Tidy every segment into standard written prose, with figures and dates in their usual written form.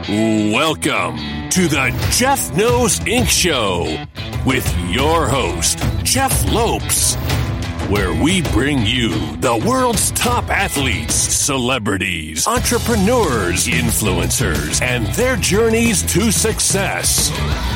Welcome to the Jeff Knows Inc. Show with your host, Jeff Lopes, where we bring you the world's top athletes, celebrities, entrepreneurs, influencers, and their journeys to success.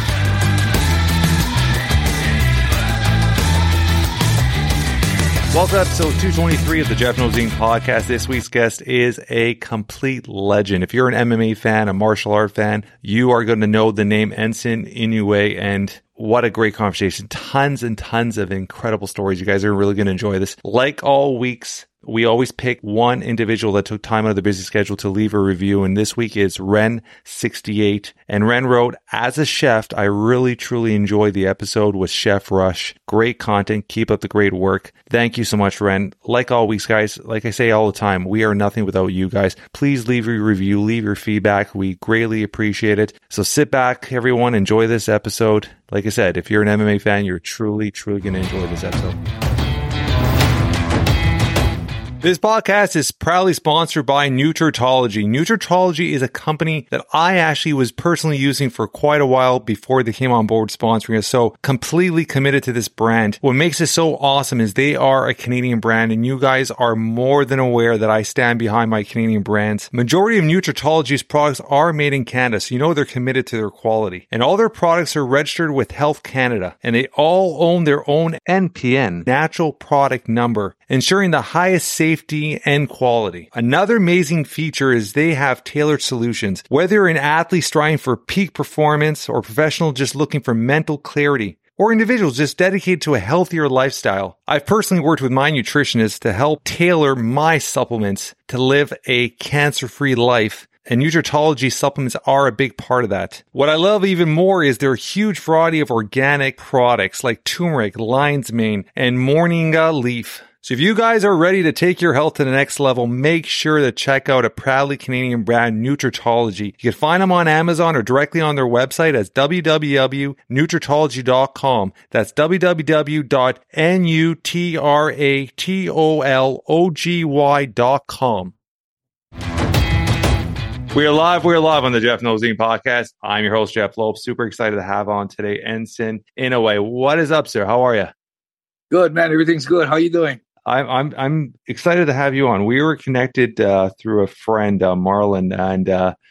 Welcome to episode 223 of the Jeff Knows Inc. podcast. This week's guest is a complete legend. If you're an MMA fan, a martial art fan, you are going to know the name Enson Inoue, and what a great conversation. Tons and tons of incredible stories. You guys are really going to enjoy this. Like all weeks, we always pick one individual that took time out of their busy schedule to leave a review. And this week is Ren68. And Ren wrote, as a chef, I really, truly enjoyed the episode with Chef Rush. Great content. Keep up the great work. Thank you so much, Ren. Like all weeks, guys, like I say all the time, we are nothing without you guys. Please leave your review, leave your feedback. We greatly appreciate it. So sit back, everyone. Enjoy this episode. Like I said, if you're an MMA fan, you're truly, truly going to enjoy this episode. This podcast is proudly sponsored by Nutritology. Nutritology is a company that I actually was personally using for quite a while before they came on board sponsoring us. So completely committed to this brand. What makes it so awesome is they are a Canadian brand, and you guys are more than aware that I stand behind my Canadian brands. Majority of Nutritology's products are made in Canada, so you know they're committed to their quality. And all their products are registered with Health Canada, and they all own their own NPN, natural product number, ensuring the highest safety and quality. Another amazing feature is they have tailored solutions. Whether you're an athlete striving for peak performance or professional just looking for mental clarity, or individuals just dedicated to a healthier lifestyle. I've personally worked with my nutritionist to help tailor my supplements to live a cancer-free life. And Nutritology supplements are a big part of that. What I love even more is their huge variety of organic products like turmeric, lion's mane, and moringa leaf. So if you guys are ready to take your health to the next level, make sure to check out a proudly Canadian brand, Nutritology. You can find them on Amazon or directly on their website as www.nutritology.com. That's www.nutratology.com. We're live on the Jeff Knows Inc. podcast. I'm your host, Jeff Lopes. Super excited to have on today Enson Inoue. What is up, sir? How are you? Good, man. Everything's good. How you doing? I'm excited to have you on. We were connected through a friend, Marlon, and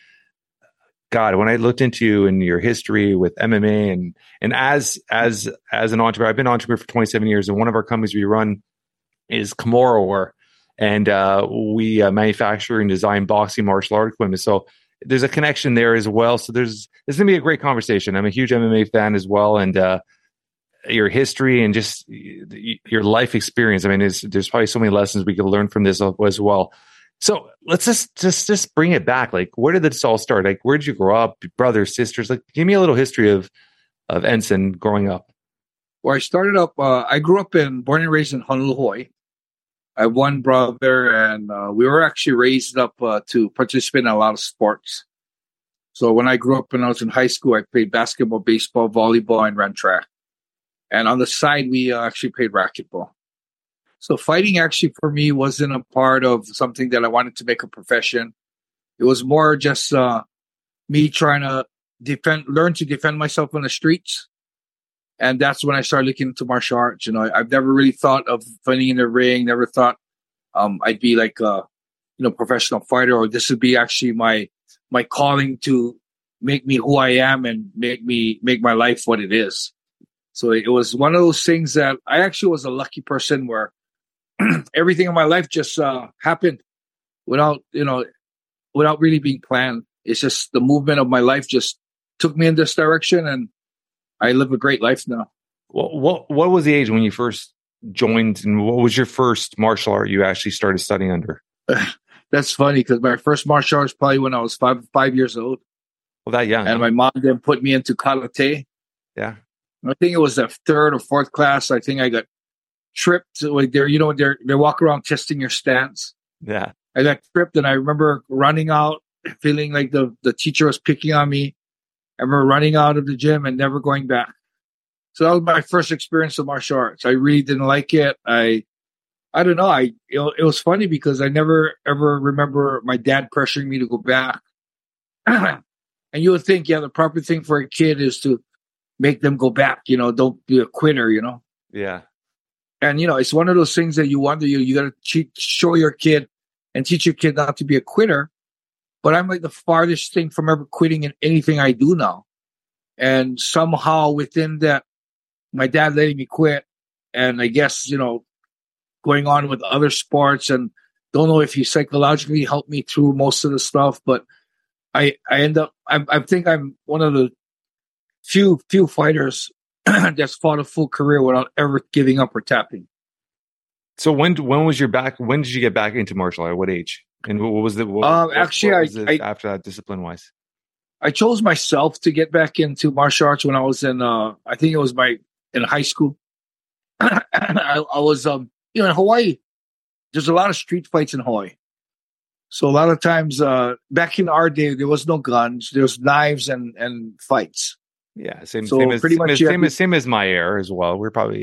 God, when I looked into you and your history with MMA and as an entrepreneur, I've been an entrepreneur for 27 years, and one of our companies we run is Kimura, and we manufacture and design boxing martial art equipment. So there's a connection there as well. So this is gonna be a great conversation. I'm a huge MMA fan as well, and your history and just your life experience. I mean, there's probably so many lessons we could learn from this as well. So let's just bring it back. Like, where did this all start? Like, where did you grow up? Brothers, sisters? Like, give me a little history of Enson growing up. Well, I started up, I grew up born and raised in Honolulu, Hawaii. I have one brother, and we were actually raised up to participate in a lot of sports. So when I grew up, when I was in high school, I played basketball, baseball, volleyball, and ran track. And on the side, we actually played racquetball. So fighting actually for me wasn't a part of something that I wanted to make a profession. It was more just me trying to learn to defend myself on the streets. And that's when I started looking into martial arts. You know, I've never really thought of fighting in the ring, never thought I'd be like a professional fighter, or this would be actually my calling to make me who I am and make my life what it is. So it was one of those things that I actually was a lucky person where everything in my life just happened without really being planned. It's just the movement of my life just took me in this direction, and I live a great life now. What was the age when you first joined, and what was your first martial art you actually started studying under? That's funny because my first martial art was probably when I was five years old. Well, that young. And my mom then put me into karate. Yeah. I think it was the third or fourth class. I think I got tripped. Like they walk around testing your stance. Yeah. I got tripped, and I remember running out, feeling like the teacher was picking on me. I remember running out of the gym and never going back. So that was my first experience of martial arts. I really didn't like it. I don't know. It was funny because I never ever remember my dad pressuring me to go back. And you would think, the proper thing for a kid is to make them go back, don't be a quitter, Yeah. And, it's one of those things that you wonder, you got to show your kid and teach your kid not to be a quitter. But I'm like the farthest thing from ever quitting in anything I do now. And somehow within that, my dad letting me quit, and I guess, going on with other sports, and don't know if he psychologically helped me through most of the stuff, but I end up, I think I'm one of the few fighters that's fought a full career without ever giving up or tapping. So when was your back? When did you get back into martial art? What age? And what was the after that, discipline wise? I chose myself to get back into martial arts when I was in I think it was in high school. I was in Hawaii. There's a lot of street fights in Hawaii. So a lot of times back in our day there was no guns, there was knives and fights. Yeah, same as my era as well. We're probably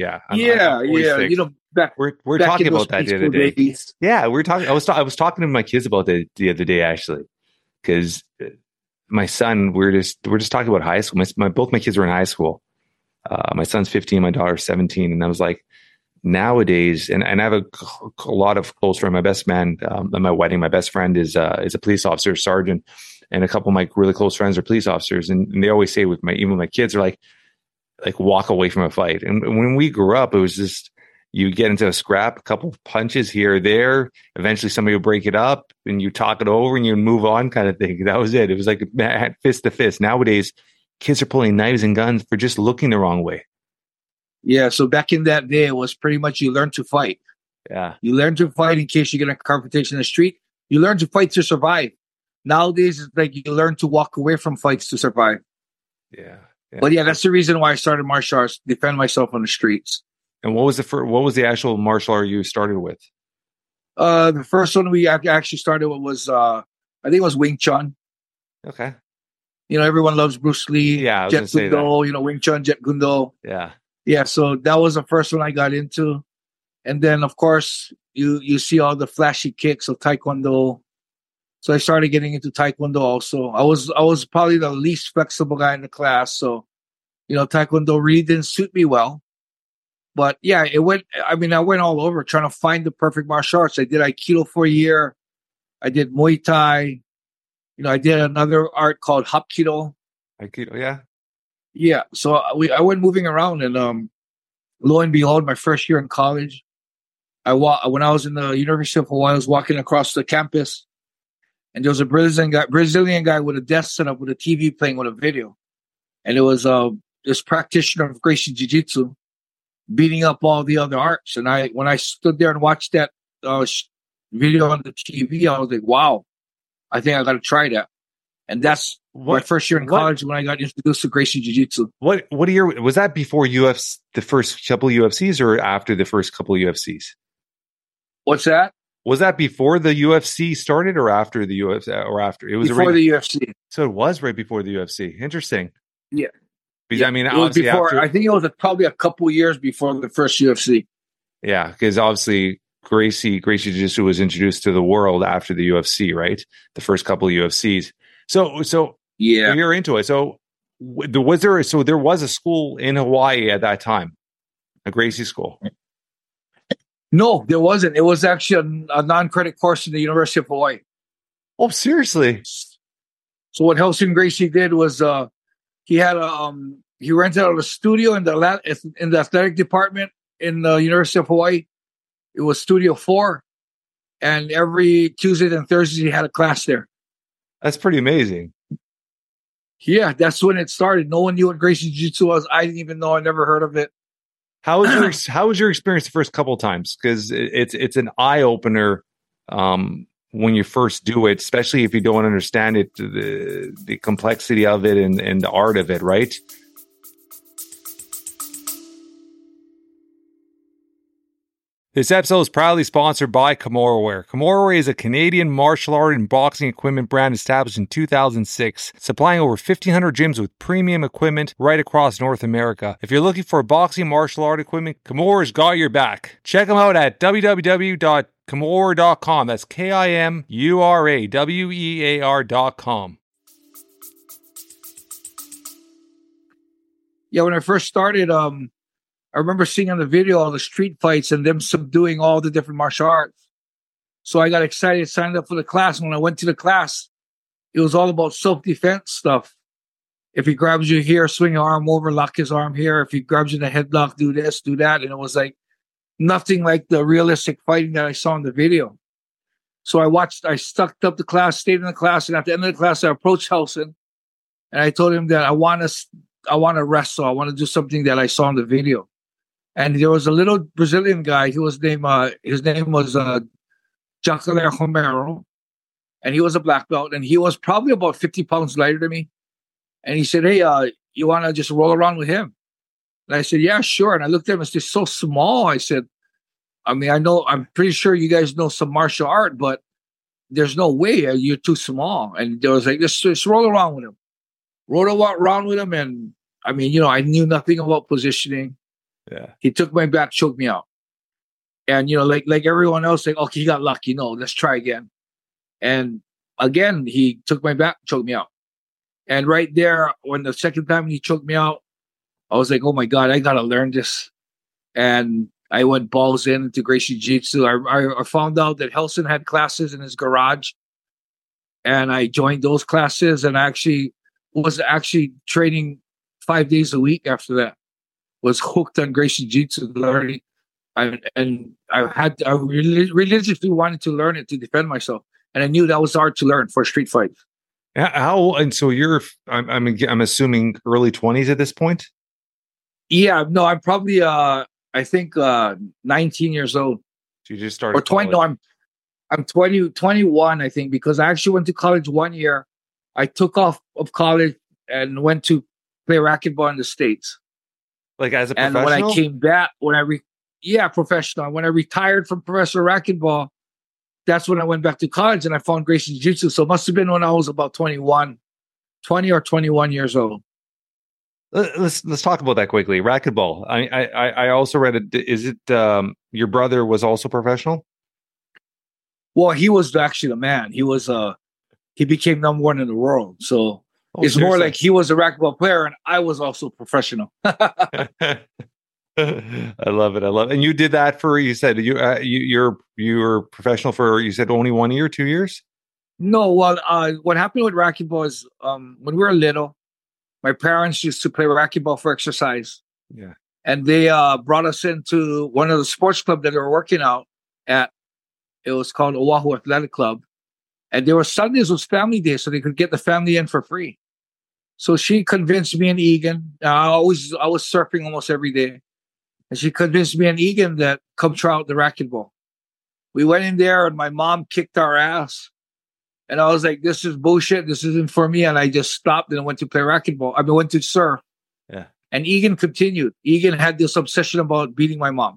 back we're back talking about that the other day. Days. Yeah, we're talking. I was talking to my kids about it the other day actually, because my son, we're just talking about high school. Both my kids were in high school. My son's 15, my daughter's 17, and I was like, nowadays, and I have a lot of close friends. My best man at my wedding, my best friend is a police officer, sergeant. And a couple of my really close friends are police officers, and they always say even my kids are like walk away from a fight. And when we grew up, it was just you get into a scrap, a couple of punches here or there. Eventually, somebody will break it up, and you talk it over, and you move on, kind of thing. That was it. It was like fist to fist. Nowadays, kids are pulling knives and guns for just looking the wrong way. Yeah. So back in that day, it was pretty much you learn to fight. Yeah. You learn to fight in case you get a confrontation in the street. You learn to fight to survive. Nowadays, it's like you learn to walk away from fights to survive. Yeah. But that's the reason why I started martial arts, defend myself on the streets. And what was the actual martial art you started with? The first one we actually started with was, I think it was Wing Chun. Okay. Everyone loves Bruce Lee. Yeah, Jet Kundo, Wing Chun, Jet Kundo. Yeah. Yeah, so that was the first one I got into. And then, of course, you see all the flashy kicks of Taekwondo. So I started getting into Taekwondo also. I was probably the least flexible guy in the class. So, Taekwondo really didn't suit me well. But yeah, I went all over trying to find the perfect martial arts. I did Aikido for a year. I did Muay Thai. I did another art called Hapkido. Aikido, yeah. Yeah. So I went moving around, and lo and behold, my first year in college, when I was in the University of Hawaii, I was walking across the campus. And there was a Brazilian guy with a desk set up with a TV playing with a video. And it was this practitioner of Gracie Jiu-Jitsu beating up all the other arts. And when I stood there and watched that video on the TV, I was like, wow, I think I got to try that. And that's my first year in college when I got introduced to Gracie Jiu-Jitsu. What year was that? Before UFC, the first couple of UFCs, or after the first couple of UFCs? What's that? Was that before the UFC started, or after the UFC, or after? It was before the UFC. So it was right before the UFC. Interesting. Yeah. Because I mean, it was before. I think it was probably a couple years before the first UFC. Yeah, because obviously Gracie Jiu-Jitsu was introduced to the world after the UFC, right? The first couple of UFCs. So yeah, you're into it. So there was a school in Hawaii at that time, a Gracie school. No, there wasn't. It was actually a non-credit course in the University of Hawaii. Oh, seriously? So what Helson Gracie did was he rented out a studio in the athletic department in the University of Hawaii. It was Studio 4, and every Tuesday and Thursday he had a class there. That's pretty amazing. Yeah, that's when it started. No one knew what Gracie Jiu-Jitsu was. I didn't even know. I never heard of it. How was your experience the first couple of times? Because it's an eye opener when you first do it, especially if you don't understand it, the complexity of it and the art of it, right? This episode is proudly sponsored by Kimura. Kimura is a Canadian martial art and boxing equipment brand established in 2006, supplying over 1,500 gyms with premium equipment right across North America. If you're looking for boxing martial art equipment, Kimura's got your back. Check them out at www.kimura.com. That's KIMURAWEAR.com. Yeah, when I first started, I remember seeing on the video all the street fights and them subduing all the different martial arts. So I got excited, signed up for the class. When I went to the class, it was all about self-defense stuff. If he grabs you here, swing your arm over, lock his arm here. If he grabs you in the headlock, do this, do that. And it was like nothing like the realistic fighting that I saw in the video. So I stuck up the class, stayed in the class. And at the end of the class, I approached Helson and I told him that I want to wrestle. I want to do something that I saw in the video. And there was a little Brazilian guy. His name was Jacare Romero. And he was a black belt. And he was probably about 50 pounds lighter than me. And he said, hey, you want to just roll around with him? And I said, yeah, sure. And I looked at him, it's just so small. I said, I'm pretty sure you guys know some martial art, but there's no way you're too small. And there was like, just roll around with him. Rolled around with him. And I knew nothing about positioning. Yeah. He took my back, choked me out. And, like everyone else, like, okay, he got lucky. No, let's try again. And again, he took my back, choked me out. And right there, when the second time he choked me out, I was like, oh my God, I got to learn this. And I went balls into Gracie Jiu-Jitsu. I found out that Helson had classes in his garage. And I joined those classes. And I was training 5 days a week after that. Was hooked on Gracie Jiu-Jitsu learning. I religiously wanted to learn it to defend myself. And I knew that was hard to learn for street fights. How and so I'm assuming early 20s at this point? Yeah, no, I'm probably 19 years old. So you just started or 20. college. No, I'm 21, I think, because I actually went to college 1 year. I took off of college and went to play racquetball in the States. Like as a professional? And when I came back, professional. When I retired from professional racquetball, that's when I went back to college and I found Gracie Jiu-Jitsu. So it must have been when I was about 20 or 21 years old. Let's talk about that quickly. Racquetball. I also read it. Is it your brother was also professional? Well, he was actually the man. He became number one in the world. So it's more like he was a racquetball player and I was also professional. I love it. And you did that for, you said you were professional for, you said only 1 year, 2 years? No. Well, what happened with racquetball is when we were little, my parents used to play racquetball for exercise. Yeah. And they brought us into one of the sports clubs that they were working out at. It was called Oahu Athletic Club. And there were Sundays was family day, so they could get the family in for free. So she convinced me and Egan. I was surfing almost every day. And she convinced me and Egan that come try out the racquetball. We went in there and my mom kicked our ass. And I was like, this is bullshit. This isn't for me. And I just stopped and I went to play racquetball. I went to surf. Yeah. And Egan continued. Egan had this obsession about beating my mom.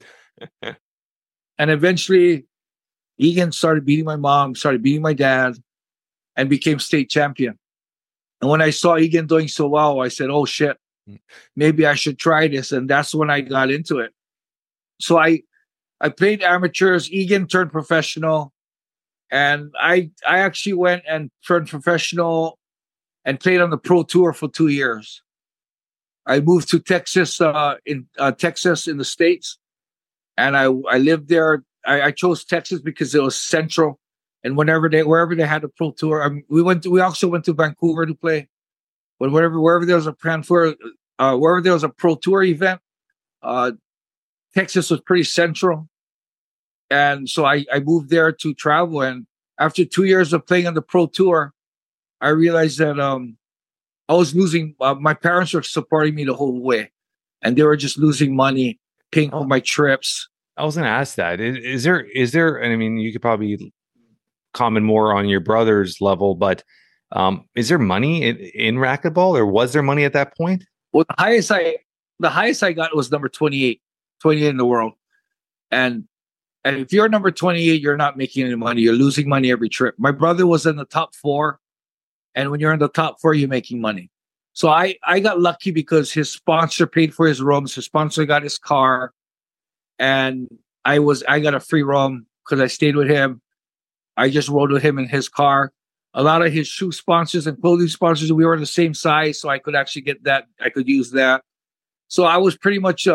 And eventually, Egan started beating my mom, started beating my dad, and became state champion. And when I saw Egan doing so well, I said, oh shit, maybe I should try this. And that's when I got into it. So I played amateurs. Egan turned professional. And I actually went and turned professional and played on the pro tour for 2 years. I moved to Texas, in the States. And I lived there. I chose Texas because it was central. And wherever they had a pro tour, we also went to Vancouver to play. But wherever there was a wherever there was a pro tour event, Texas was pretty central. And so I moved there to travel. And after 2 years of playing on the pro tour, I realized that I was losing. My parents were supporting me the whole way, and they were just losing money, paying for my trips. I was going to ask that. Is there? And I mean, you could probably comment more on your brother's level, but is there money in racquetball, or was there money at that point? Well, the highest I got was number 28 in the world, and if you're number 28, you're not making any money. You're losing money every trip. My brother was in the top 4, and when you're in the top 4, you're making money. So I got lucky because his sponsor paid for his rooms. His sponsor got his car. And I got a free room because I stayed with him. I just rode with him in his car. a lot of his shoe sponsors and clothing sponsors, we were the same size, so I could actually get that. I could use that. So I was pretty much,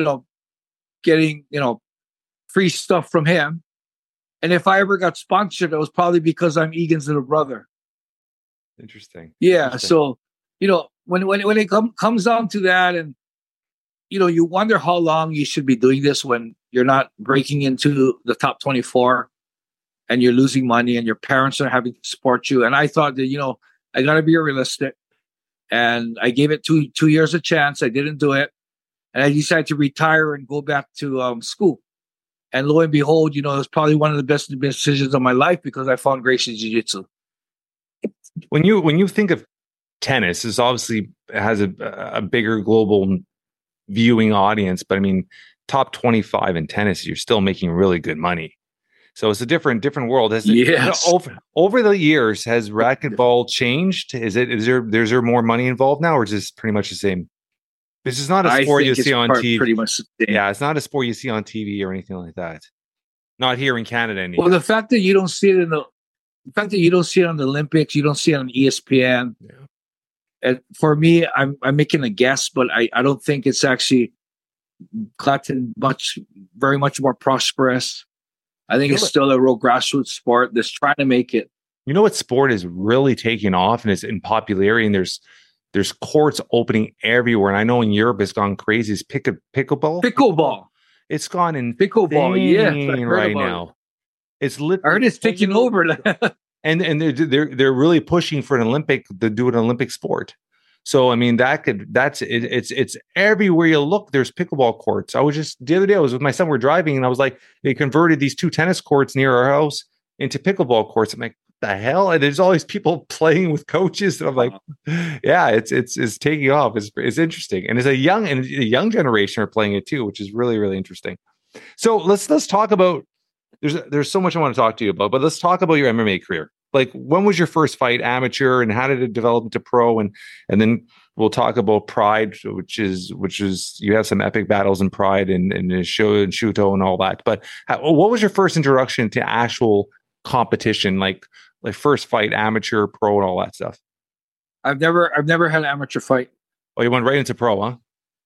getting, free stuff from him. And if I ever got sponsored, it was probably because I'm Egan's little brother. Interesting. Yeah. Interesting. So, when it comes down to that, and, you wonder how long you should be doing this when you're not breaking into the top 24 and you're losing money and your parents are having to support you. And I thought that, I got to be realistic. And I gave it 2 years a chance. I didn't do it. And I decided to retire and go back to school. And lo and behold, it was probably one of the best decisions of my life because I found Gracie Jiu-Jitsu. When you think of tennis, it obviously has a bigger global viewing audience, but I mean, top 25 in tennis, you're still making really good money. So it's a different world. Yes. Over the years, has racquetball changed? Is there more money involved now, or is this pretty much the same? This is not a sport you see on TV. Pretty much the same. Yeah, it's not a sport you see on TV or anything like that. Not here in Canada anymore. Well, the fact that you don't see it on the Olympics, you don't see it on ESPN. Yeah. And for me, I'm making a guess, but I don't think it's actually gotten very much more prosperous. I think it's still a real grassroots sport that's trying to make it. You know what sport is really taking off and is in popularity, and there's courts opening everywhere. And I know in Europe it's gone crazy. Is pickleball? Pickleball. It's gone in pickleball. Yeah, right now. It's literally. I heard it's taking over. and they're really pushing for to do an Olympic sport. So I mean it's everywhere you look. There's pickleball courts. The other day I was with my son. We're driving and I was like, they converted these 2 tennis courts near our house into pickleball courts. I'm like, what the hell? And there's all these people playing with coaches. And I'm like, yeah, it's taking off. It's interesting, and a young generation are playing it too, which is really, really interesting. So let's talk about. There's so much I want to talk to you about, but let's talk about your MMA career. Like, when was your first fight, amateur, and how did it develop into pro? And then we'll talk about Pride, which is you have some epic battles in Pride and Show and Shuto and all that. But what was your first introduction to actual competition, like first fight, amateur, pro, and all that stuff? I've never had an amateur fight. Oh, you went right into pro, huh?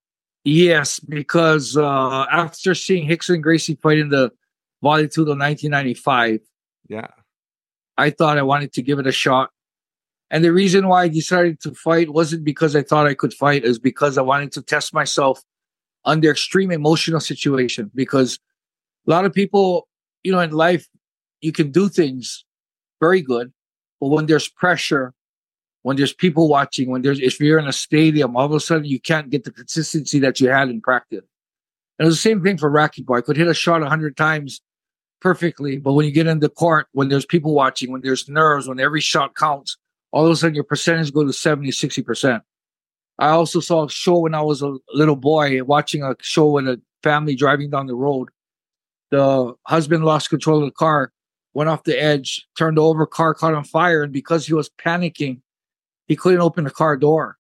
Yes, because after seeing Rickson Gracie fight in the Vale Tudo 1995, yeah, I thought I wanted to give it a shot. And the reason why I decided to fight wasn't because I thought I could fight, is because I wanted to test myself under extreme emotional situation. Because a lot of people, in life, you can do things very good, but when there's pressure, when there's people watching, if you're in a stadium, all of a sudden you can't get the consistency that you had in practice. And it was the same thing for racquetball. I could hit a shot 100 times perfectly, but when you get in the court, when there's people watching, when there's nerves, when every shot counts, all of a sudden your percentage goes to 70, 60%. I also saw a show when I was a little boy, watching a show with a family driving down the road. The husband lost control of the car, went off the edge, turned over, car caught on fire, and because he was panicking, he couldn't open the car door.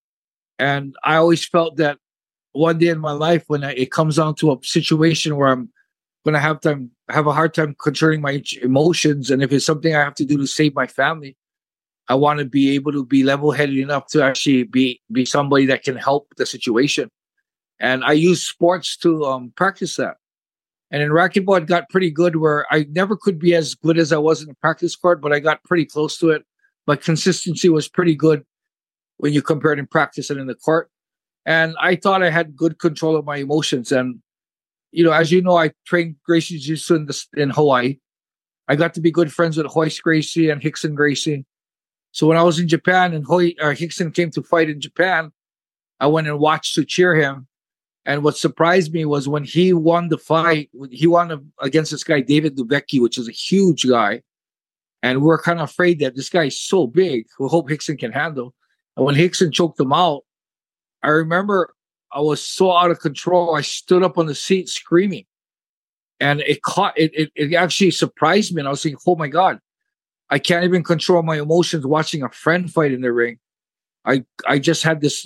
And I always felt that one day in my life, when it comes down to a situation where I'm going to have a hard time controlling my emotions, and if it's something I have to do to save my family, I want to be able to be level-headed enough to actually be somebody that can help the situation. And I use sports to practice that. And in racquetball, it got pretty good, where I never could be as good as I was in the practice court, but I got pretty close to it. But consistency was pretty good when you compare it in practice and in the court. And I thought I had good control of my emotions. And, as you know, I trained Gracie Jiu-Jitsu in Hawaii. I got to be good friends with Royce Gracie and Rickson Gracie. So when I was in Japan and Rickson came to fight in Japan, I went and watched to cheer him. And what surprised me was when he won the fight, he won against this guy, David Dubecki, which is a huge guy. And we're kind of afraid that this guy is so big, we hope Rickson can handle. And when Rickson choked him out, I remember I was so out of control. I stood up on the seat screaming. And it actually surprised me. And I was thinking, oh my God, I can't even control my emotions watching a friend fight in the ring. I just had this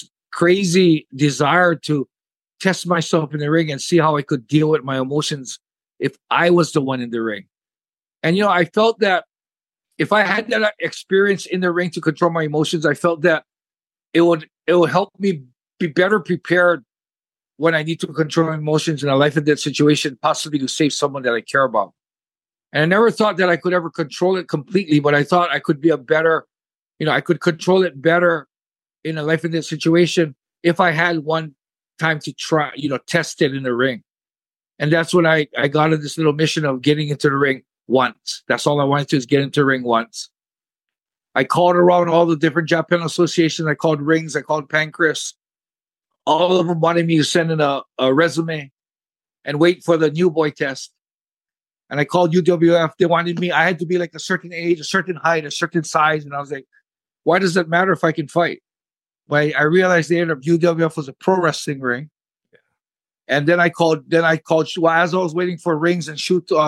crazy desire to test myself in the ring and see how I could deal with my emotions if I was the one in the ring. And, I felt that if I had that experience in the ring to control my emotions, I felt that it would help me be better prepared when I need to control my emotions in a life and death situation, possibly to save someone that I care about. And I never thought that I could ever control it completely, but I thought I could be a better, I could control it better in a life and death situation if I had one time to try, test it in the ring. And that's when I got on this little mission of getting into the ring once. That's all I wanted to is get into the ring once. I called around all the different Japan associations. I called rings. I called Pancrase. All of them wanted me to send in a resume and wait for the new boy test. And I called UWF. They wanted me. I had to be like a certain age, a certain height, a certain size. And I was like, why does it matter if I can fight? But I realized the end of UWF was a pro wrestling ring. Yeah. And then I called, as I was waiting for rings and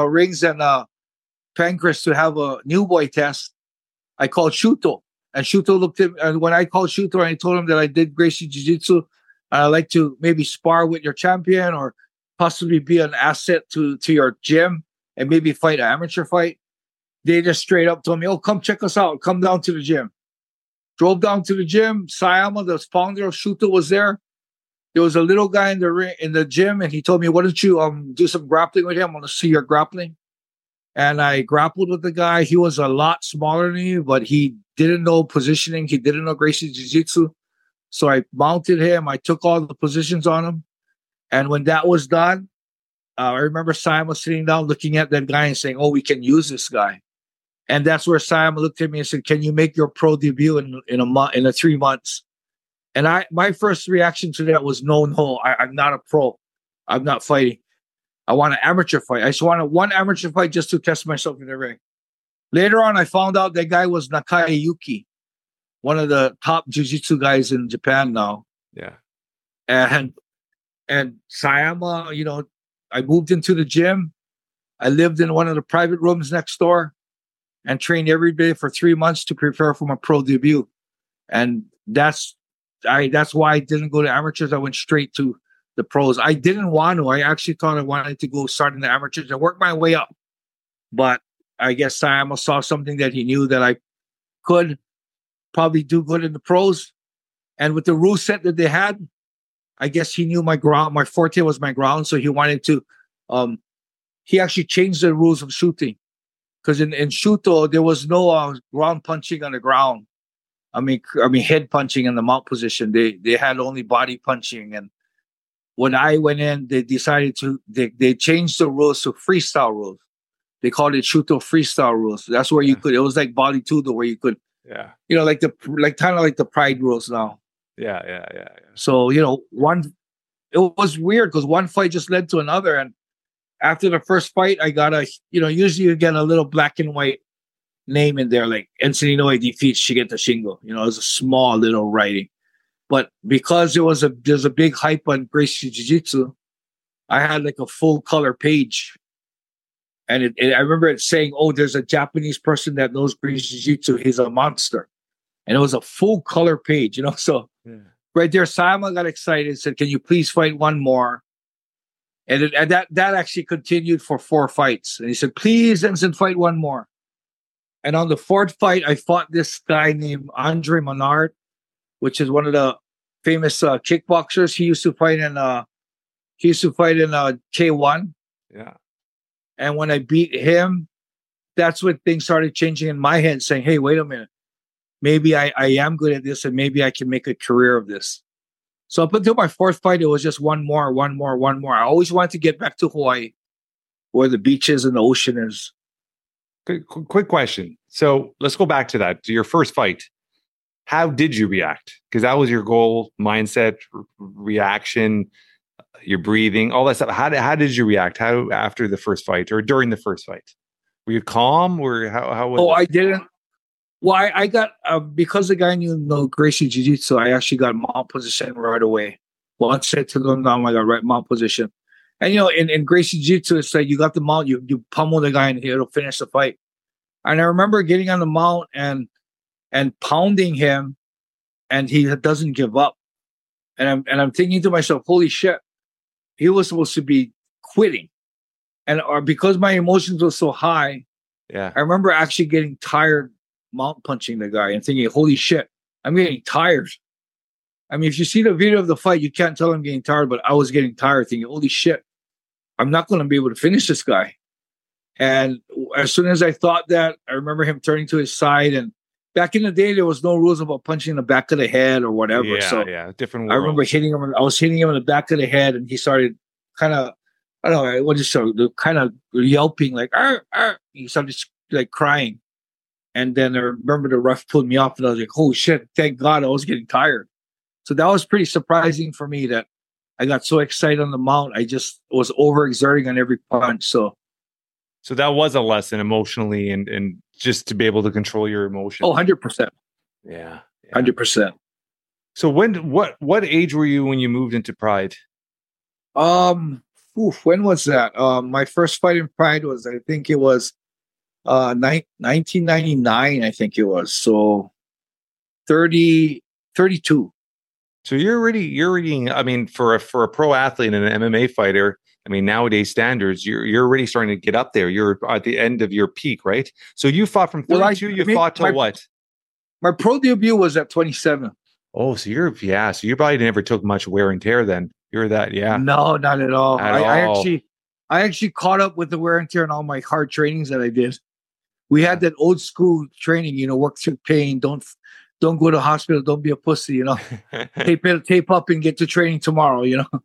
Pancrase to have a new boy test, I called Shuto. And Shuto looked at me. And when I called Shuto and I told him that I did Gracie Jiu-Jitsu, I'd like to maybe spar with your champion or possibly be an asset to your gym and maybe fight an amateur fight. They just straight up told me, oh, come check us out. Come down to the gym. Drove down to the gym. Sayama, the founder of Shuto, was there. There was a little guy in the gym, and he told me, why don't you do some grappling with him? I want to see your grappling. And I grappled with the guy. He was a lot smaller than me, but he didn't know positioning. He didn't know Gracie Jiu-Jitsu. So I mounted him. I took all the positions on him. And when that was done, I remember Sayama sitting down looking at that guy and saying, oh, we can use this guy. And that's where Sayama looked at me and said, can you make your pro debut in 3 months? And my first reaction to that was, no, I'm not a pro. I'm not fighting. I want an amateur fight. I just wanted one amateur fight just to test myself in the ring. Later on, I found out that guy was Nakai Yuki, one of the top jiu-jitsu guys in Japan now. Yeah. And Sayama, I moved into the gym. I lived in one of the private rooms next door and trained every day for 3 months to prepare for my pro debut. And that's why I didn't go to amateurs. I went straight to the pros. I didn't want to. I actually thought I wanted to go start in the amateurs and work my way up. But I guess Sayama saw something that he knew that I could probably do good in the pros. And with the rule set that they had, I guess he knew my ground. My forte was my ground. So he wanted to, he actually changed the rules of shooting. Because in Shuto, there was no ground punching on the ground. I mean, head punching in the mount position. They had only body punching. And when I went in, they decided they changed the rules to freestyle rules. They called it Shuto freestyle rules. That's where you could, it was like body tudo where you could, like kind of like the pride rules now. Yeah. So, it was weird because one fight just led to another. And after the first fight, I got usually you get a little black and white name in there, like Enson Inoue defeats Shigeta Shingo. It was a small little writing. But because there's a big hype on Gracie Jiu-Jitsu, I had like a full color page. And I remember it saying, oh, there's a Japanese person that knows Gracie Jiu-Jitsu. He's a monster. And it was a full color page, So right there, Sayama got excited and said, can you please fight one more? And that actually continued for 4 fights. And he said, please, Enson, fight one more. And on the 4th fight, I fought this guy named Andre Menard, which is one of the famous kickboxers. He used to fight in K1. Yeah. And when I beat him, that's when things started changing in my head, saying, hey, wait a minute. Maybe I am good at this and maybe I can make a career of this. So up until my 4th fight, it was just one more. I always wanted to get back to Hawaii, where the beaches and the ocean is. Quick question. So let's go back to that, to your first fight. How did you react? Because that was your goal, mindset, reaction, your breathing, all that stuff. How did you react? How after the first fight or during the first fight? Were you calm? Or how was it? I didn't. Well, I got, because the guy knew Gracie Jiu-Jitsu, I actually got mount position right away. Once I took him down, I got right mount position. And, in Gracie Jiu-Jitsu, it's like you got the mount, you pummel the guy and it'll finish the fight. And I remember getting on the mount and pounding him, and he doesn't give up. And I'm thinking to myself, holy shit, he was supposed to be quitting. And because my emotions were so high, Yeah. I remember actually getting tired mount punching the guy and thinking, holy shit, I'm getting tired. I mean, if you see the video of the fight, you can't tell I'm getting tired, but I was getting tired thinking, holy shit, I'm not going to be able to finish this guy. And as soon as I thought that, I remember him turning to his side. And back in the day, there was no rules about punching in the back of the head or whatever. Yeah, different world. I remember hitting him. I was hitting him in the back of the head, and he started kind of, I don't know, what just kind of yelping like, arr, arr. He started like crying. And then I remember the ref pulled me off, and I was like, oh shit, thank God I was getting tired. So that was pretty surprising for me that I got so excited on the mount. I just was overexerting on every punch. So that was a lesson emotionally and just to be able to control your emotions. Oh, 100%. Yeah. 100%. So what age were you when you moved into Pride? When was that? My first fight in Pride was, I think it was 1999, I think it was. So 32. So you're already, I mean, for a pro athlete and an MMA fighter, I mean, nowadays standards, you're already starting to get up there. You're at the end of your peak, right? So you fought from 32, fought till what? My pro debut was at 27. Oh, so you probably never took much wear and tear then. You're that, yeah. No, not at all. I actually caught up with the wear and tear and all my hard trainings that I did. We had that old school training, work through pain, don't go to the hospital, don't be a pussy, tape up and get to training tomorrow,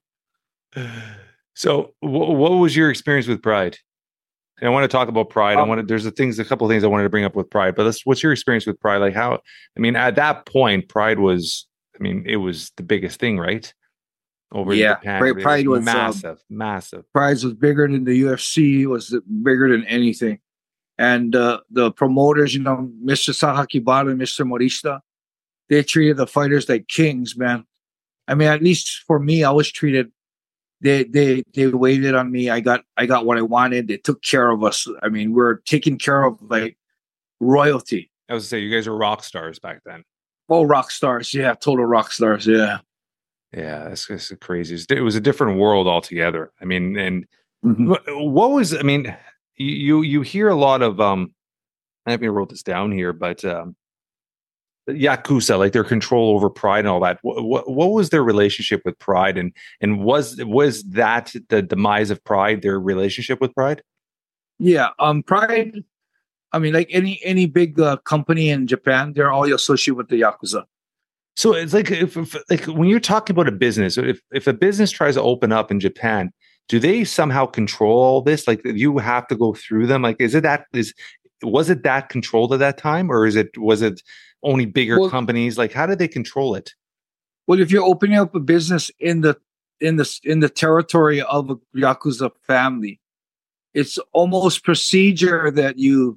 So what was your experience with Pride? And I want to talk about Pride. There's a couple of things I wanted to bring up with Pride, but what's your experience with Pride? Like at that point, Pride was, it was the biggest thing, right? Over in Japan. Pride was massive. Pride was bigger than the UFC, was bigger than anything. And the promoters, Mr. Sakakibara and Mr. Morishita, they treated the fighters like kings, man. I mean, at least for me, I was treated. They waited on me. I got what I wanted. They took care of us. I mean, we were taken care of like royalty. I was to say, you guys were rock stars back then. Oh, rock stars! Yeah, total rock stars. Yeah. Yeah, that's crazy. It was a different world altogether. I mean, and what was? I mean, you hear a lot of I haven't wrote this down here, but Yakuza, like their control over Pride and all that. What was their relationship with Pride, and was that the demise of Pride, their relationship with Pride? Yeah, Pride. I mean, like any big company in Japan, they're all associated with the Yakuza. So it's like if when you're talking about a business, if a business tries to open up in Japan, do they somehow control all this? Like you have to go through them. Like was it that controlled at that time, or was it only bigger companies? Like how did they control it? Well, if you're opening up a business in the territory of a Yakuza family, it's almost procedure that you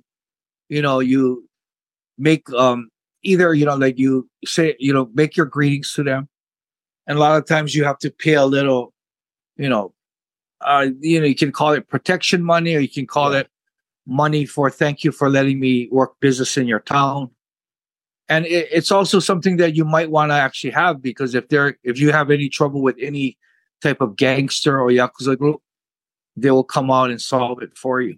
make either like you say make your greetings to them, and a lot of times you have to pay a little, you can call it protection money, or you can call it money for thank you for letting me work business in your town. And it's also something that you might want to actually have, because if you have any trouble with any type of gangster or Yakuza group, they will come out and solve it for you.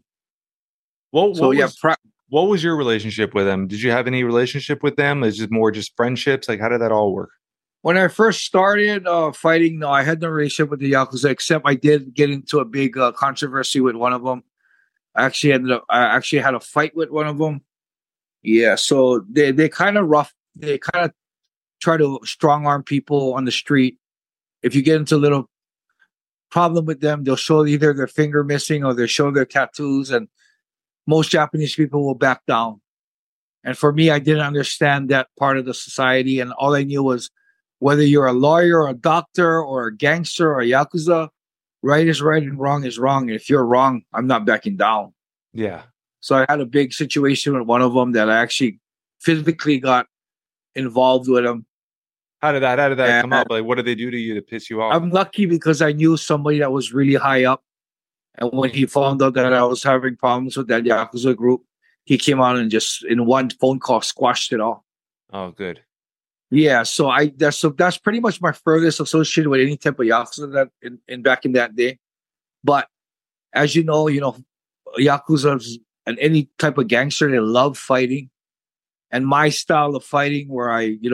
What was your relationship with them? Did you have any relationship with them? Is it more just friendships? Like how did that all work? When I first started fighting, no, I had no relationship with the Yakuza, except I did get into a big controversy with one of them. I actually had a fight with one of them. Yeah, so they kind of try to strong arm people on the street. If you get into a little problem with them, they'll show either their finger missing or they'll show their tattoos, and most Japanese people will back down. And for me, I didn't understand that part of the society, and all I knew was whether you're a lawyer or a doctor or a gangster or a Yakuza, right is right and wrong is wrong. And if you're wrong, I'm not backing down. Yeah. So I had a big situation with one of them that I actually physically got involved with him. How did that come up? Like, what did they do to you to piss you off? I'm lucky because I knew somebody that was really high up. And when he found out that I was having problems with that Yakuza group, he came out and just in one phone call squashed it all. Oh, good. Yeah, so that's pretty much my furthest associated with any type of Yakuza that in back in that day. But as you know, Yakuza's and any type of gangster, they love fighting. And my style of fighting, where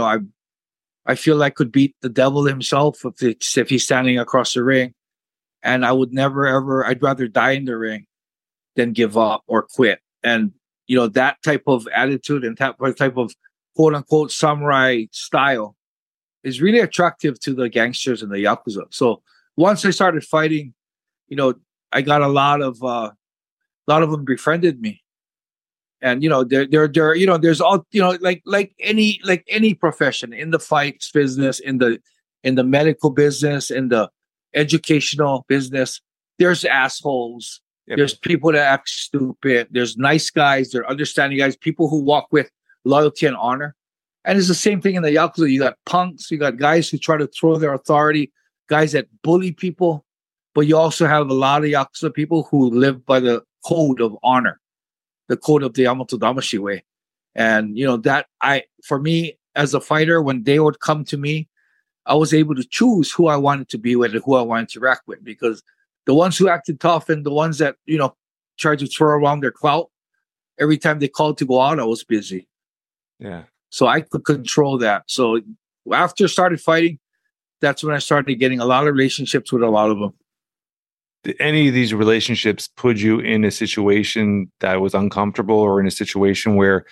I feel I could beat the devil himself if he's standing across the ring. And I would never, ever, I'd rather die in the ring than give up or quit. And, that type of attitude and that type of quote unquote samurai style is really attractive to the gangsters and the Yakuza. So once I started fighting, I got a lot of them befriended me. And, there's all, like any profession in the fights business, in the medical business, in the educational business, there's assholes. Yep. There's people that act stupid. There's nice guys. There's understanding guys, people who walk with loyalty and honor. And it's the same thing in the Yakuza. You got punks. You got guys who try to throw their authority, guys that bully people. But you also have a lot of Yakuza people who live by the code of honor, the code of the Yamato Damashi way. And, for me as a fighter, when they would come to me, I was able to choose who I wanted to be with and who I wanted to interact with, because the ones who acted tough and the ones that, tried to throw around their clout, every time they called to go out, I was busy. Yeah. So I could control that. So after I started fighting, that's when I started getting a lot of relationships with a lot of them. Did any of these relationships put you in a situation that was uncomfortable, or in a situation where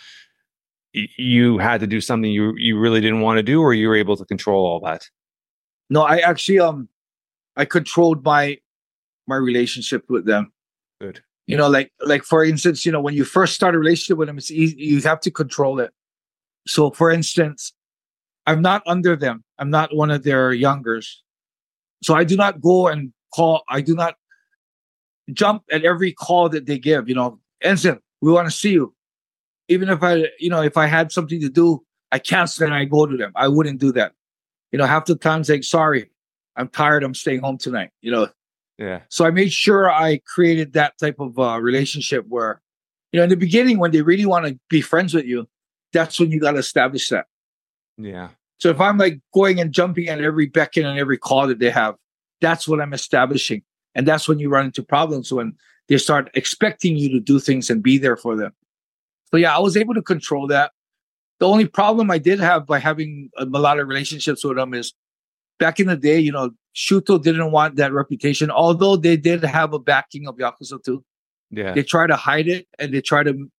you had to do something you really didn't want to do, or you were able to control all that? No, I actually, I controlled my relationship with them. Good. Like for instance, when you first start a relationship with them, it's easy. You have to control it. So for instance, I'm not under them. I'm not one of their youngers. So I do not go and call. I do not jump at every call that they give. Ensign, we want to see you. Even if if I had something to do, I cancel and I go to them. I wouldn't do that. Half the times, like, sorry, I'm tired. I'm staying home tonight. Yeah. So I made sure I created that type of relationship where, in the beginning, when they really want to be friends with you, that's when you got to establish that. Yeah. So if I'm like going and jumping at every beckon and every call that they have, that's what I'm establishing. And that's when you run into problems, when they start expecting you to do things and be there for them. So yeah, I was able to control that. The only problem I did have by having a lot of relationships with them is back in the day, Shuto didn't want that reputation, although they did have a backing of Yakuza too. Yeah. They try to hide it, and they try to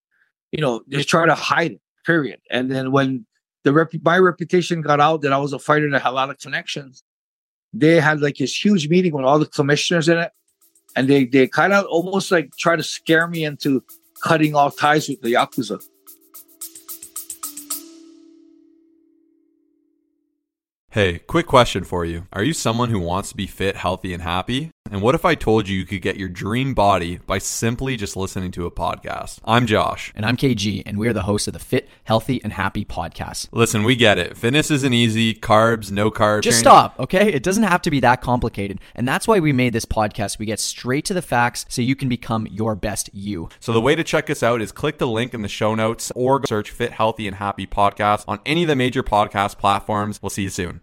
hide it, period. And then when my reputation got out that I was a fighter that had a lot of connections, they had like this huge meeting with all the commissioners in it. And they kind of almost like try to scare me into cutting off ties with the Yakuza. Hey, quick question for you. Are you someone who wants to be fit, healthy, and happy? And what if I told you could get your dream body by simply just listening to a podcast? I'm Josh. And I'm KG, and we're the hosts of the Fit, Healthy, and Happy podcast. Listen, we get it. Fitness isn't easy. Carbs, no carbs. Just stop, okay? It doesn't have to be that complicated. And that's why we made this podcast. We get straight to the facts so you can become your best you. So the way to check us out is click the link in the show notes or search Fit, Healthy, and Happy podcast on any of the major podcast platforms. We'll see you soon.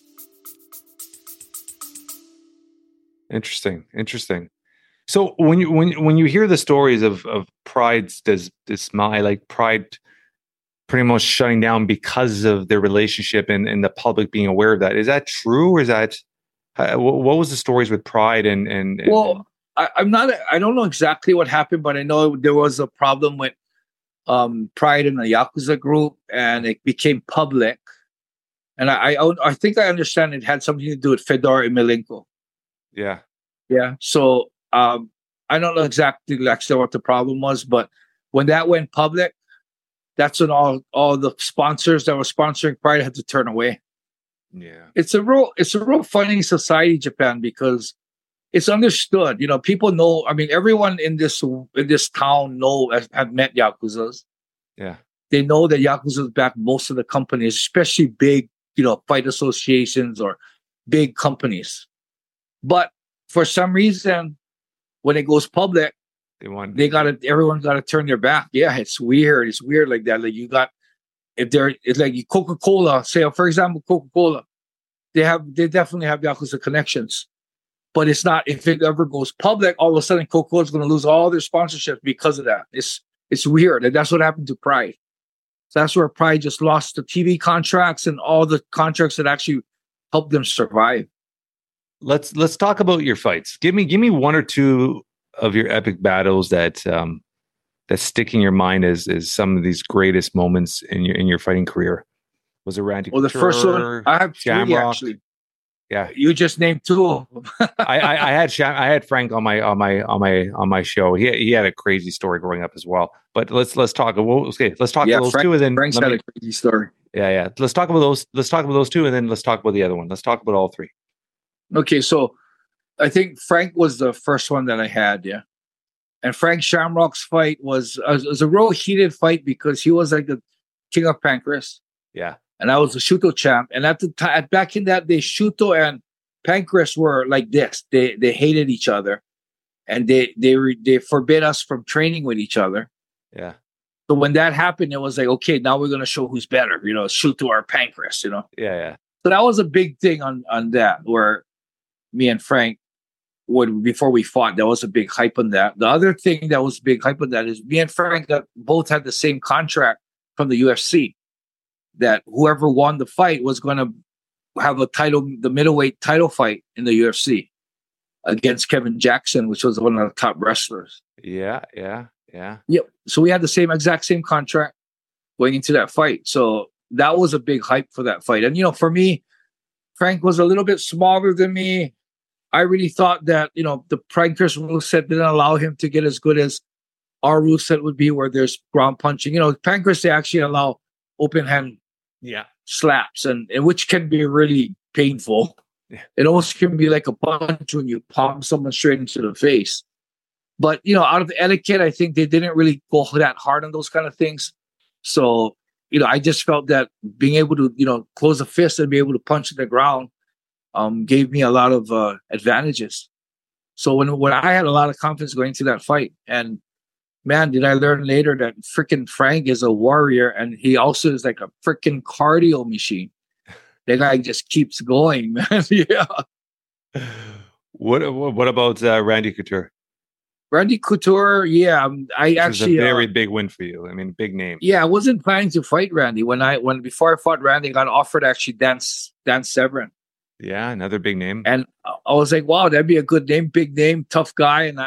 Interesting. So when you hear the stories of Pride's Pride pretty much shutting down because of their relationship and the public being aware of that, is that true, or is that what was the stories with Pride and well, I don't know exactly what happened, but I know there was a problem with Pride in the Yakuza group, and it became public. And I think I understand it had something to do with Fedor Emelianenko. Yeah. So I don't know exactly what the problem was, but when that went public, that's when all the sponsors that were sponsoring Pride had to turn away. Yeah. It's a real funny society, Japan, because it's understood. People know. I mean, everyone in this town have met Yakuzas. Yeah. They know that Yakuzas back most of the companies, especially big, fight associations or big companies. But for some reason, when it goes public, everyone's gotta turn their back. Yeah, it's weird. It's weird like that. Like it's like Coca-Cola, say for example, Coca-Cola, they definitely have Yakuza connections. But it's not, if it ever goes public, all of a sudden Coca-Cola is going to lose all their sponsorships because of that. It's weird. And that's what happened to Pride. So that's where Pride just lost the TV contracts and all the contracts that actually helped them survive. Let's talk about your fights. Give me one or two of your epic battles that stick in your mind as some of these greatest moments in your fighting career. Was it Randy? Well, the first one, I have three actually. Yeah, you just named two of them. I had Frank on my show. He had a crazy story growing up as well. But let's talk. Let's talk about those two, and then Frank's had a crazy story. Yeah. Let's talk about those. Let's talk about those two, and then let's talk about the other one. Let's talk about all three. Okay, so I think Frank was the first one that I had. Yeah, and Frank Shamrock's fight was a real heated fight because he was like the king of Pancrase. Yeah. And I was the Shooto champ. And at the time, back in that day, Shooto and Pancrase were like this. They hated each other, and they forbid us from training with each other. Yeah. So when that happened, it was like, okay, now we're gonna show who's better. Shooto or Pancrase. Yeah. So that was a big thing on that, where me and Frank before we fought, there was a big hype on that. The other thing that was big hype on that is me and Frank both had the same contract from the UFC. That whoever won the fight was going to have the middleweight title fight in the UFC against Kevin Jackson, which was one of the top wrestlers. Yeah. Yep. So we had the exact same contract going into that fight. So that was a big hype for that fight. And, for me, Frank was a little bit smaller than me. I really thought that, the Pancrase rule set didn't allow him to get as good as our rule set would be, where there's ground punching. Pancrase, they actually allow open hand slaps, and which can be really painful. Yeah. It almost can be like a punch when you palm someone straight into the face. But out of etiquette, I think they didn't really go that hard on those kind of things. So I just felt that being able to close a fist and be able to punch in the ground gave me a lot of advantages. So when I had a lot of confidence going into that fight, and man, did I learn later that freaking Frank is a warrior, and he also is like a freaking cardio machine. That guy just keeps going, man. Yeah. What about Randy Couture? Randy Couture, yeah. It's a very big win for you. I mean, big name. Yeah, I wasn't planning to fight Randy. Before I fought Randy, I got offered actually Dan Severn. Yeah, another big name. And I was like, wow, that'd be a good name, big name, tough guy. And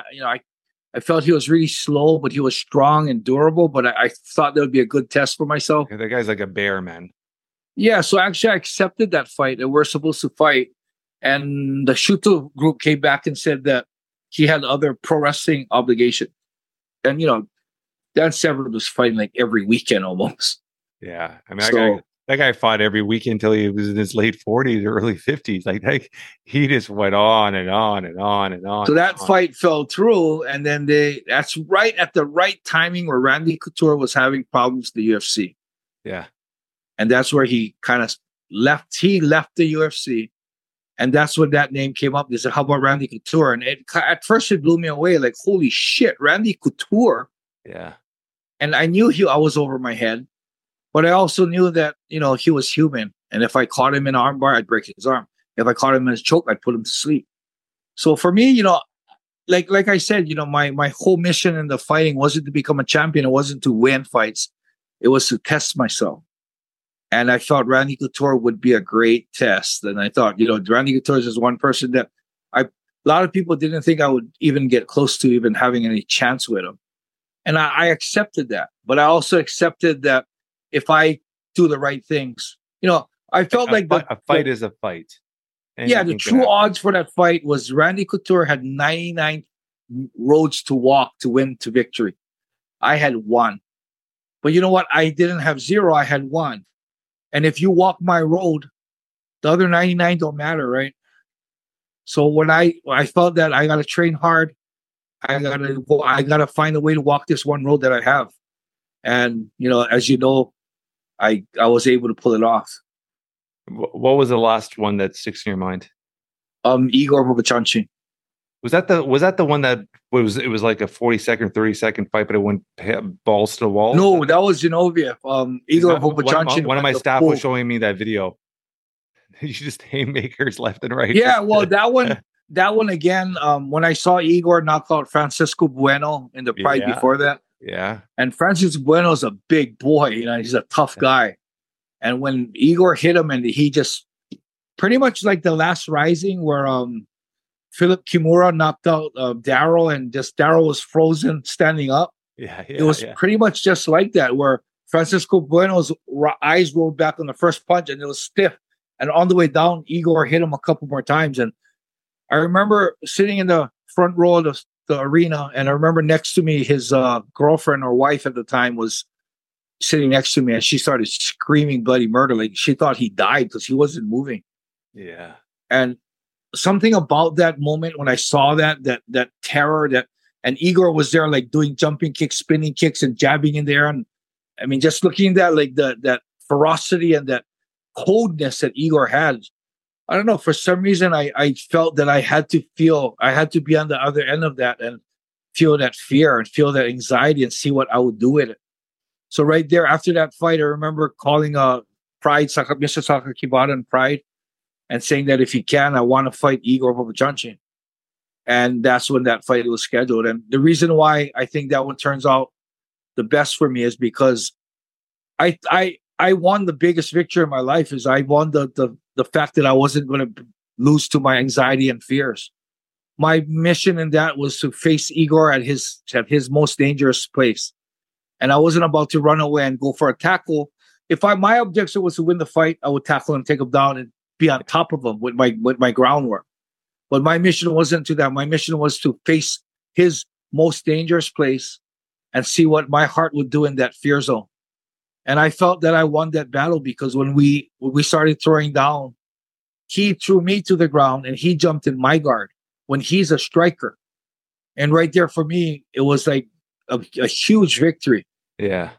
I felt he was really slow, but he was strong and durable. But I thought that would be a good test for myself. Yeah, that guy's like a bear, man. Yeah, so actually I accepted that fight, and we're supposed to fight. And the Shooto group came back and said that he had other pro wrestling obligation. And, Dan Severn was fighting like every weekend almost. Yeah. I mean, that guy fought every weekend until he was in his late 40s or early 50s. Like he just went on and on and on and on. So that fight fell through, and then that's right at the right timing where Randy Couture was having problems with the UFC. Yeah. And that's where he kind of left. He left the UFC, and that's when that name came up. They said, how about Randy Couture? And at first it blew me away. Like, holy shit, Randy Couture. Yeah. And I knew I was over my head. But I also knew that, he was human. And if I caught him in an armbar, I'd break his arm. If I caught him in his choke, I'd put him to sleep. So for me, like I said, my whole mission in the fighting wasn't to become a champion. It wasn't to win fights. It was to test myself. And I thought Randy Couture would be a great test. And I thought, Randy Couture is one person that a lot of people didn't think I would even get close to even having any chance with him. And I accepted that. But I also accepted that if I do the right things, I felt a fight is a fight. Yeah, the true odds for that fight was Randy Couture had 99 roads to walk to win to victory. I had one. But you know what? I didn't have 0. I had 1. And if you walk my road, the other 99 don't matter, right? So when I felt that I got to train hard, I gotta find a way to walk this one road that I have. And, as you know, I was able to pull it off. What was the last one that sticks in your mind? Igor Vovchanchyn. Was that the one that it was like a 40-second, 30-second fight, but it went balls to the wall? No, that was Zinoviev. Igor Vovchanchyn. One of my staff was showing me that video. You just haymakers left and right. Yeah, well, that one that one again, when I saw Igor knock out Francisco Bueno in the fight before that. Yeah. And Francisco Bueno's a big boy, he's a tough guy. And when Igor hit him and he just pretty much like the last Rising where Philip Kimura knocked out Daryl and just Daryl was frozen standing up. Yeah. It was pretty much just like that where Francisco Bueno's eyes rolled back on the first punch and it was stiff. And on the way down, Igor hit him a couple more times. And I remember sitting in the front row of the arena, and I remember next to me, his girlfriend or wife at the time was sitting next to me, and she started screaming bloody murder. Like she thought he died because he wasn't moving. Yeah. And something about that moment when I saw that terror, and Igor was there like doing jumping kicks, spinning kicks, and jabbing in there. And I mean, just looking at that, like that ferocity and that coldness that Igor had. I don't know. For some reason, I felt that I had to be on the other end of that and feel that fear and feel that anxiety and see what I would do with it. So right there, after that fight, I remember calling Pride, Mr. Sakakibara and Pride, and saying that if he can, I want to fight Igor Vovchanchyn. And that's when that fight was scheduled. And the reason why I think that one turns out the best for me is because I won the biggest victory in my life. Is I won the fact that I wasn't going to lose to my anxiety and fears. My mission in that was to face Igor at his most dangerous place. And I wasn't about to run away and go for a tackle. If my objective was to win the fight, I would tackle him, take him down, and be on top of him with my groundwork. But my mission wasn't to that. My mission was to face his most dangerous place and see what my heart would do in that fear zone. And I felt that I won that battle because when we started throwing down, he threw me to the ground and he jumped in my guard when he's a striker. And right there for me, it was like a huge victory. Yeah.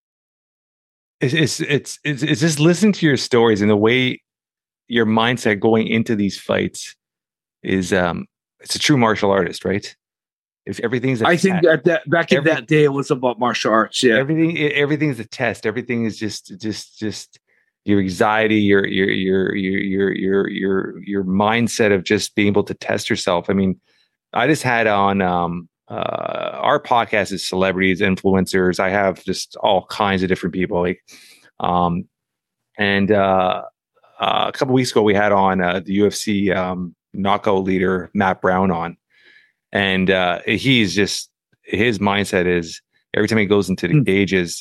It's just listening to your stories and the way your mindset going into these fights is it's a true martial artist, right? If everything's I think that back in that day it was about martial arts. Yeah. Everything's a test. Everything is just your anxiety, your mindset of just being able to test yourself. I mean, I just had on our podcast is celebrities, influencers. I have just all kinds of different people. Like, and a couple weeks ago we had on the UFC knockout leader Matt Brown on, and he's just his mindset is every time he goes into the cages,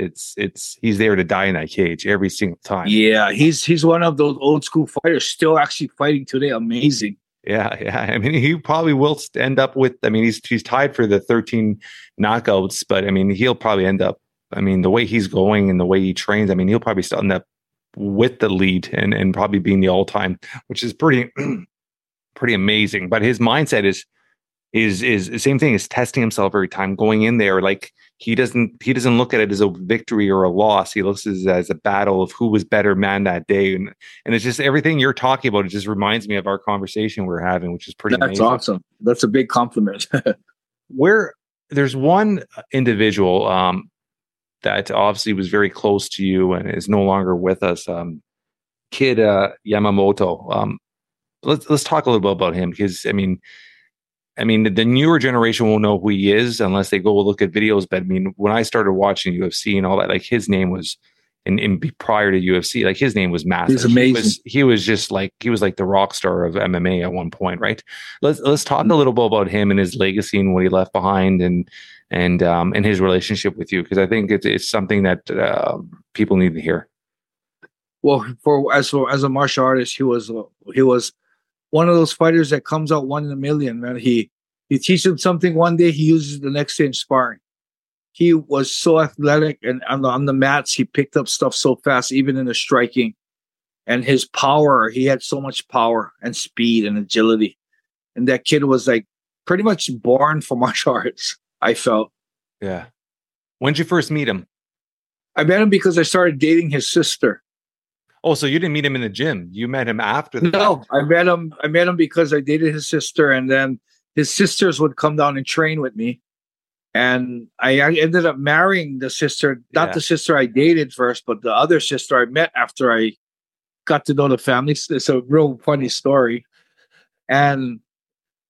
he's there to die in that cage every single time. Yeah, he's one of those old school fighters still actually fighting today. Amazing. Yeah. I mean, he probably will end up with. I mean, he's tied for the 13 knockouts, but I mean, he'll probably end up. I mean, the way he's going and the way he trains, I mean, he'll probably still end up with the lead and probably being the all-time, which is pretty amazing. But his mindset is the same thing as testing himself every time going in there. Like he doesn't look at it as a victory or a loss. He looks at it as a battle of who was better man that day. And it's just everything you're talking about. It just reminds me of our conversation we're having, which is pretty amazing. That's awesome. That's a big compliment. Where there's one individual that obviously was very close to you and is no longer with us, Kid Yamamoto. Let's talk a little bit about him because I mean, the newer generation won't know who he is unless they go look at videos. But I mean, when I started watching UFC and all that, like his name was, in prior to UFC, like his name was massive. He's amazing. He was like the rock star of MMA at one point, right? Let's talk a little bit about him and his legacy and what he left behind and his relationship with you, because I think it's something that people need to hear. Well, as a martial artist, he was one of those fighters that comes out 1 in a million, man. He teaches him something one day, he uses the next day in sparring. He was so athletic, and on the mats, he picked up stuff so fast, even in the striking. And his power, he had so much power and speed and agility. And that kid was like pretty much born for martial arts, I felt. Yeah. When did you first meet him? I met him because I started dating his sister. Oh, so you didn't meet him in the gym. You met him after the No, fact. I met him because I dated his sister, and then his sisters would come down and train with me. And I ended up marrying the sister, not the sister I dated first, but the other sister I met after I got to know the family. It's a real funny story. And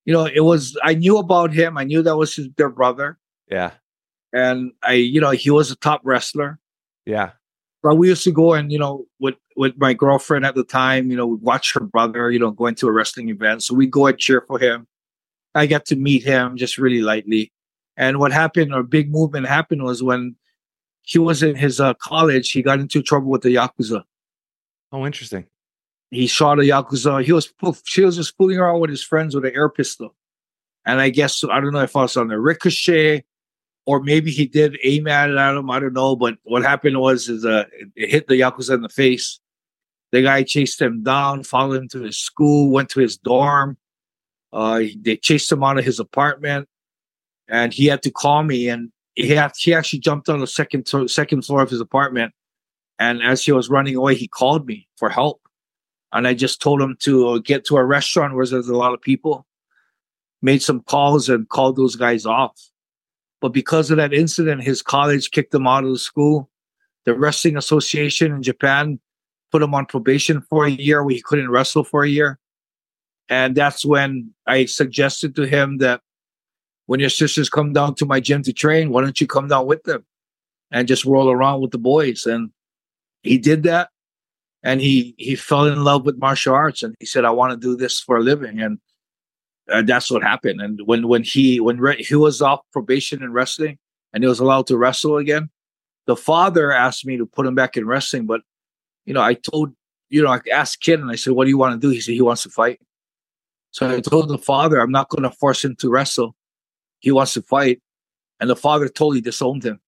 I knew about him. I knew that was their brother. Yeah. And he was a top wrestler. Yeah. But we used to go and, with my girlfriend at the time, we'd watch her brother, going to a wrestling event. So we'd go and cheer for him. I got to meet him just really lightly. And what happened, or big movement happened, was when he was in his college, he got into trouble with the Yakuza. Oh, interesting. He shot a Yakuza. He was just fooling around with his friends with an air pistol. And I guess, I don't know if I was on a ricochet or maybe he did aim at him. I don't know. But what happened was it hit the Yakuza in the face. The guy chased him down, followed him to his school, went to his dorm. They chased him out of his apartment. And he had to call me. And he actually jumped on the second floor of his apartment. And as he was running away, he called me for help. And I just told him to get to a restaurant where there's a lot of people. Made some calls and called those guys off. But because of that incident, his college kicked him out of the school. The Wrestling Association in Japan put him on probation for a year where he couldn't wrestle for a year. And that's when I suggested to him that when your sisters come down to my gym to train, why don't you come down with them and just roll around with the boys? And he did that. And he fell in love with martial arts. And he said, I want to do this for a living. And that's what happened. And when he was off probation in wrestling and he was allowed to wrestle again, the father asked me to put him back in wrestling. But, I asked Kid and I said, what do you want to do? He said, he wants to fight. So I told the father, I'm not going to force him to wrestle. He wants to fight. And the father totally disowned him.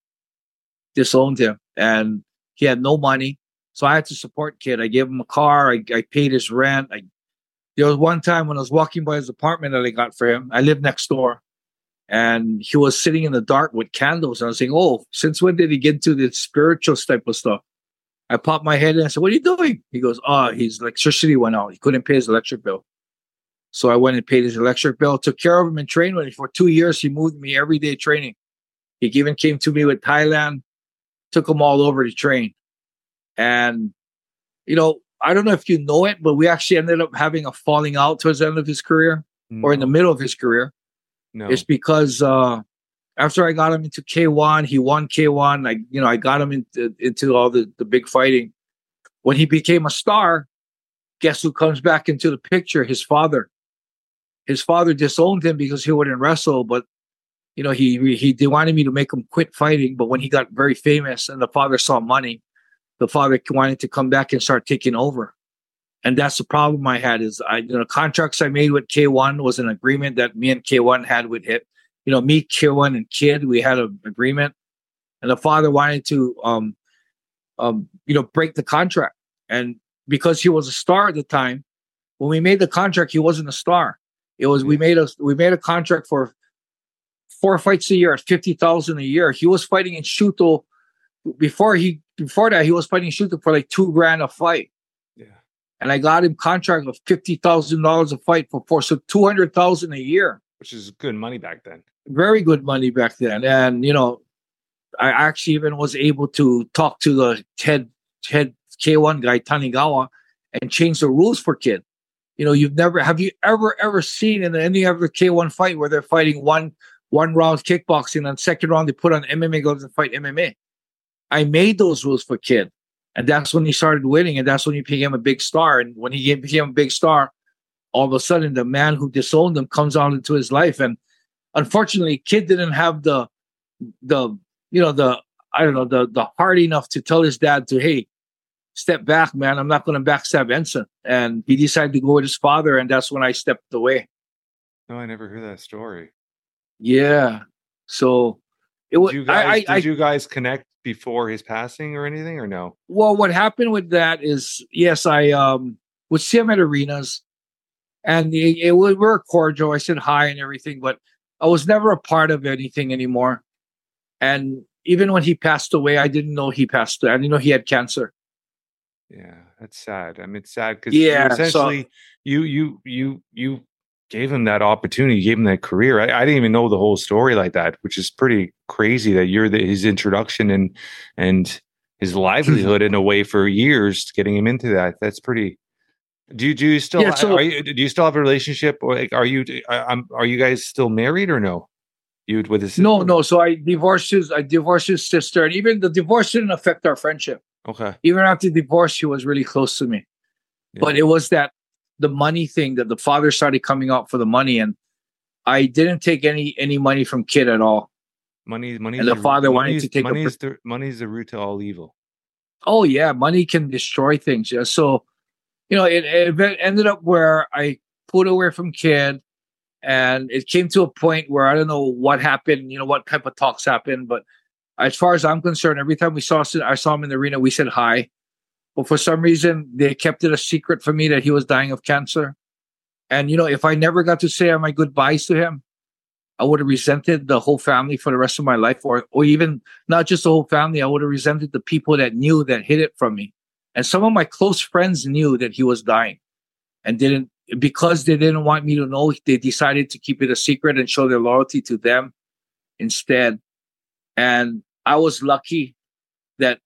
And he had no money. So I had to support Kid. I gave him a car. I paid his rent. There was one time when I was walking by his apartment that I got for him. I lived next door. And he was sitting in the dark with candles. And I was saying, oh, since when did he get into the spiritual type of stuff? I popped my head in and I said, what are you doing? He goes, his electricity went out. He couldn't pay his electric bill. So I went and paid his electric bill, took care of him and trained with him. For 2 years, he moved me every day training. He even came to me with Thailand, took him all over to train. And, I don't know if you know it, but we actually ended up having a falling out towards the end of his career or in the middle of his career. No. It's because after I got him into K1, he won K1. I got him into all the big fighting. When he became a star, guess who comes back into the picture? His father. His father disowned him because he wouldn't wrestle, but he wanted me to make him quit fighting. But when he got very famous and the father saw money, the father wanted to come back and start taking over. And that's the problem I had is contracts I made with K1 was an agreement that me and K1 had with HIT. Me, K1 and Kid, we had an agreement. And the father wanted to, break the contract. And because he was a star at the time, when we made the contract, he wasn't a star. It was, we made a contract for 4 fights a year at $50,000 a year. He was fighting in Shooto. Before that, he was fighting Shooto for like $2,000 a fight. Yeah. And I got him contract of $50,000 a fight for so $200,000 a year. Which is good money back then. Very good money back then. And, I actually even was able to talk to the head K1 guy, Tanigawa, and change the rules for Kid. Have you ever seen in any other K1 fight where they're fighting one round kickboxing and second round they put on MMA gloves and fight MMA? I made those rules for Kid. And that's when he started winning. And that's when he became a big star. And when he became a big star, all of a sudden the man who disowned him comes out into his life. And unfortunately, Kid didn't have the heart enough to tell his dad to, hey, step back, man. I'm not going to backstab Ensign. And he decided to go with his father. And that's when I stepped away. No, I never heard that story. Yeah. So it was, did you guys connect before his passing or anything or no? Well, what happened with that is, yes, I would see him at arenas and we were cordial. I said hi and everything, but I was never a part of anything anymore. And even when he passed away, I didn't know he passed away. I didn't know he had cancer. Yeah, that's sad. I mean, it's sad because essentially you gave him that opportunity, you gave him that career. I didn't even know the whole story like that, which is pretty crazy that you're his introduction and his livelihood in a way for years, getting him into that. That's pretty Do you still Yeah, so do you still have a relationship, or like are you guys still married or no? You with his sister? no. So I divorced his sister, and even the divorce didn't affect our friendship. Okay. Even after divorce, she was really close to me. Yeah. But it was that the money thing that the father started coming out for the money, and I didn't take any money from kid at all. Money, And the father wanted to take money's the root to all evil. Oh yeah, money can destroy things. Yeah, so it ended up where I pulled away from kid, and it came to a point where I don't know what happened. What type of talks happened, but as far as I'm concerned, every time I saw him in the arena, we said hi. But for some reason, they kept it a secret from me that he was dying of cancer. And if I never got to say my goodbyes to him, I would have resented the whole family for the rest of my life, or even not just the whole family. I would have resented the people that hid it from me. And some of my close friends knew that he was dying and because they didn't want me to know, they decided to keep it a secret and show their loyalty to them instead. And I was lucky that,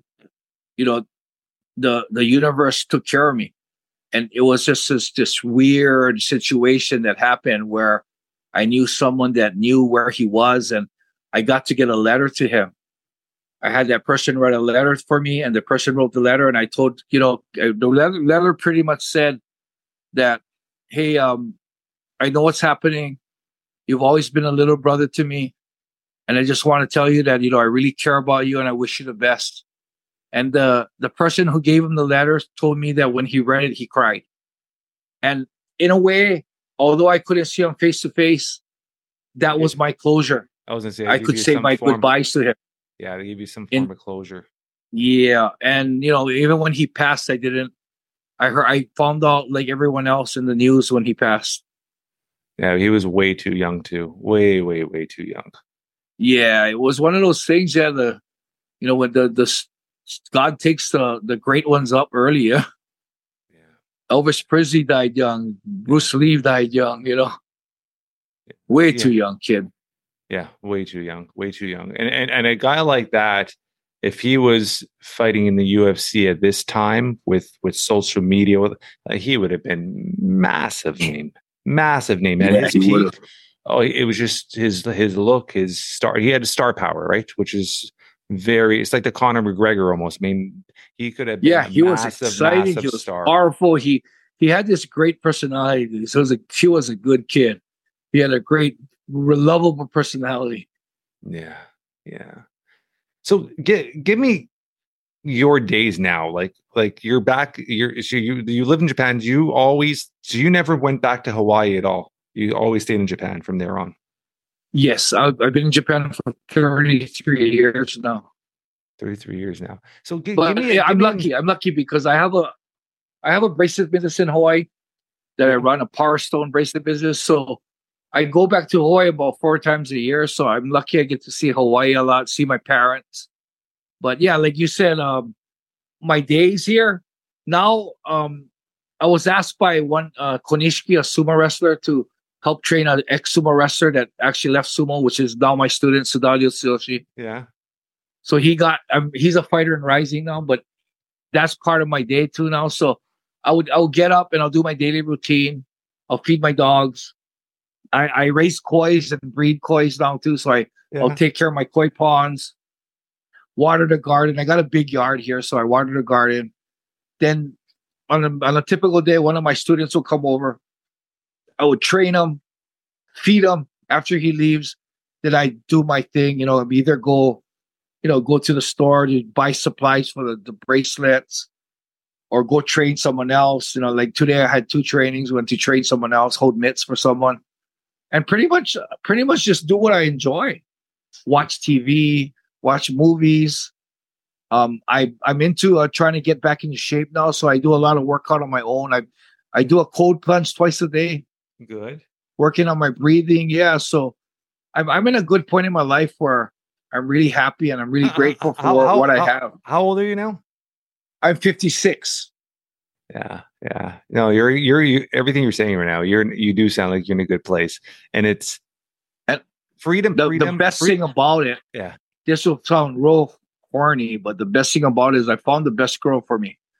the universe took care of me. And it was just this weird situation that happened where I knew someone that knew where he was, and I got to get a letter to him. I had that person write a letter for me, and the person wrote the letter, and I told, the letter pretty much said that, hey, I know what's happening. You've always been a little brother to me. And I just want to tell you that, I really care about you and I wish you the best. And the person who gave him the letter told me that when he read it, he cried. And in a way, although I couldn't see him face to face, that was my closure. I was going to say, I could say my goodbyes to him. Yeah, to give you some form of closure. Yeah. And, even when he passed, I found out like everyone else in the news when he passed. Yeah, he was way too young too. Way, way, way too young. Yeah, it was one of those things that when the God takes the great ones up early. Yeah. Elvis Presley died young. Bruce Lee died young. Way too young, kid. Yeah, way too young. Way too young. And a guy like that, if he was fighting in the UFC at this time with social media, he would have been massive name. And his teeth. Oh, it was just his look, his star. He had star power, right? Which is it's like the Conor McGregor almost. I mean, he could have been he was exciting. He was star. Powerful. He had this great personality. So he was a good kid. He had a great, lovable personality. Yeah. So give me your days now. Like you're back. You live in Japan. You never went back to Hawaii at all. You always stayed in Japan from there on. Yes, I've been in Japan for 33 years now. 33 years now. So I'm lucky. I'm lucky because I have a bracelet business in Hawaii that I run, a Power Stone bracelet business. So I go back to Hawaii about 4 times a year. So I'm lucky I get to see Hawaii a lot, see my parents. But yeah, like you said, my days here now, I was asked by one Konishiki, a sumo wrestler, to help train an ex-sumo wrestler that actually left sumo, which is now my student, Sudario Tsuyoshi. Yeah. So he's a fighter in Rising now, but that's part of my day too now. So I'll get up and I'll do my daily routine. I'll feed my dogs. I raise kois and breed kois now too. So I'll take care of my koi ponds, water the garden. I got a big yard here, so I water the garden. Then on a typical day, one of my students will come over. I would train him, feed him after he leaves. Then I do my thing, either go to the store to buy supplies for the bracelets or go train someone else. Like today I had 2 trainings, went to train someone else, hold mitts for someone. And pretty much just do what I enjoy. Watch TV, watch movies. I'm into trying to get back into shape now. So I do a lot of workout on my own. I do a cold plunge twice a day. Good. Working on my breathing. Yeah. So I'm in a good point in my life where I'm really happy and I'm really grateful for what I have. How old are you now? I'm 56. Yeah. No, you're everything you're saying right now. You do sound like you're in a good place, and it's freedom. The best thing about it. Yeah. This will sound real corny, but the best thing about it is I found the best girl for me.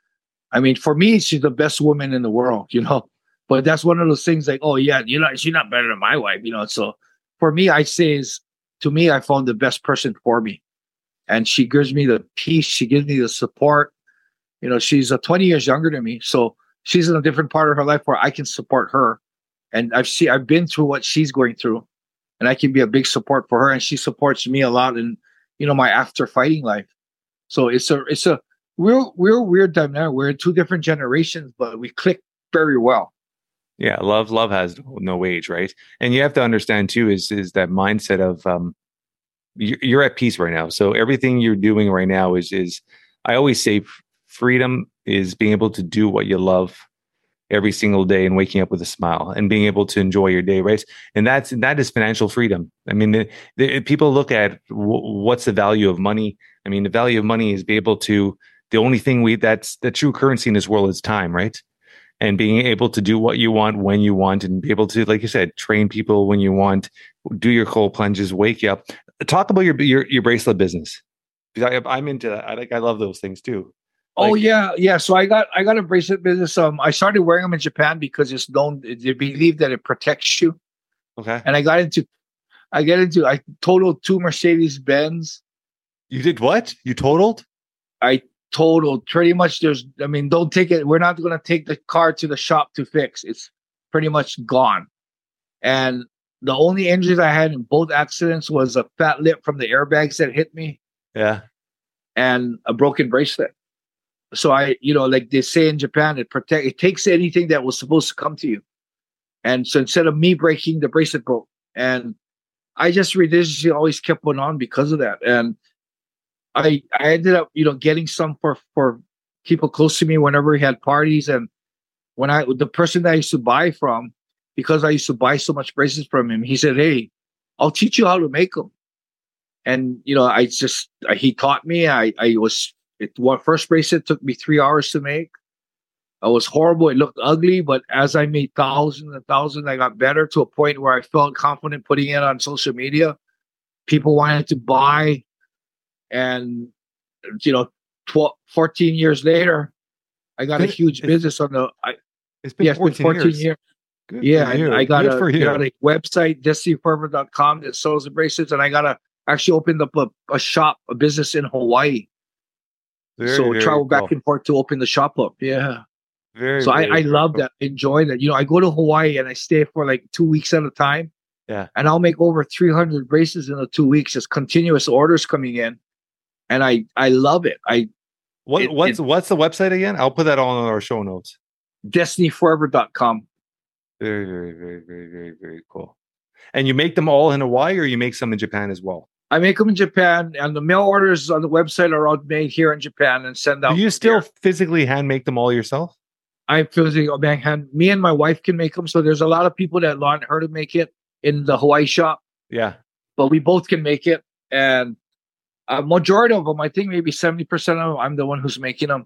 I mean, for me, she's the best woman in the world, But that's one of those things like, oh yeah, she's not better than my wife, So for me, I say to me, I found the best person for me. And she gives me the peace. She gives me the support. She's 20 years younger than me. So she's in a different part of her life where I can support her. And I've been through what she's going through, and I can be a big support for her. And she supports me a lot in, my after fighting life. So it's a real weird time now. We're in two different generations, but we click very well. Yeah. Love has no age, right? And you have to understand too, is that mindset of, you're at peace right now. So everything you're doing right now is I always say freedom is being able to do what you love every single day and waking up with a smile and being able to enjoy your day, right? And that is financial freedom. I mean, people look at what's the value of money. I mean, the value of money is be able to, the only thing that's the true currency in this world is time, right? And being able to do what you want when you want and be able to, like you said, train people when you want, do your cold plunges, wake you up. Talk about your bracelet business. Because I'm into that. I love those things too. Oh yeah. So I got a bracelet business. I started wearing them in Japan because it's known. They believe that it protects you. Okay. And I totaled 2 Mercedes Benz. You did what? You totaled? I totaled pretty much. Don't take it. We're not going to take the car to the shop to fix. It's pretty much gone. And the only injuries I had in both accidents was a fat lip from the airbags that hit me. Yeah. And a broken bracelet. So like they say in Japan, it takes anything that was supposed to come to you. And so instead of me breaking, the bracelet broke. And I just religiously always kept one on because of that. And I ended up, getting some for people close to me whenever we had parties. And when the person that I used to buy from, because I used to buy so much bracelets from him, he said, "Hey, I'll teach you how to make them." And, he taught me. First bracelet took me 3 hours to make. It was horrible. It looked ugly, but as I made thousands and thousands, I got better to a point where I felt confident putting it on social media. People wanted to buy. And, 14 years later, I got a huge business on it's been 14 years. Good and I got a website, destinyforever.com, that sells the bracelets. And I got to actually opened up a shop, a business in Hawaii. Travel back and forth to open the shop up. Yeah. I love that. Enjoy that. I go to Hawaii and I stay for like 2 weeks at a time. Yeah. And I'll make over 300 bracelets in the 2 weeks. Just continuous orders coming in. And I love it. What's the website again? I'll put that on our show notes. destinyforever.com. Very, very, very, very, very, very cool. And you make them all in Hawaii, or you make some in Japan as well? I make them in Japan, and the mail orders on the website are all made here in Japan and send out. Do you still physically hand make them all yourself? I physically me and my wife can make them. So there's a lot of people that learn how to make it in the Hawaii shop. Yeah. But we both can make it. And a majority of them, I think maybe 70% of them, I'm the one who's making them.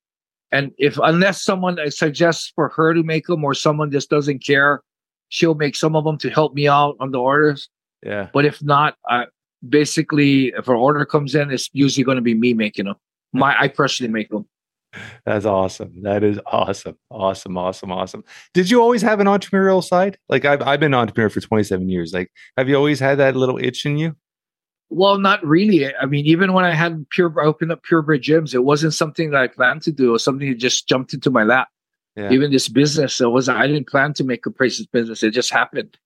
And unless someone suggests for her to make them, or someone just doesn't care, she'll make some of them to help me out on the orders. Yeah. But if not, basically, if an order comes in, it's usually going to be me making them. I personally make them. That's awesome. That is awesome. Awesome. Did you always have an entrepreneurial side? Like I've been an entrepreneur for 27 years. Like, have you always had that little itch in you? Well, not really. I mean, even when I opened up Purebred gyms, it wasn't something that I planned to do. It was something that just jumped into my lap. Yeah. Even this business, I didn't plan to make a braces business. It just happened.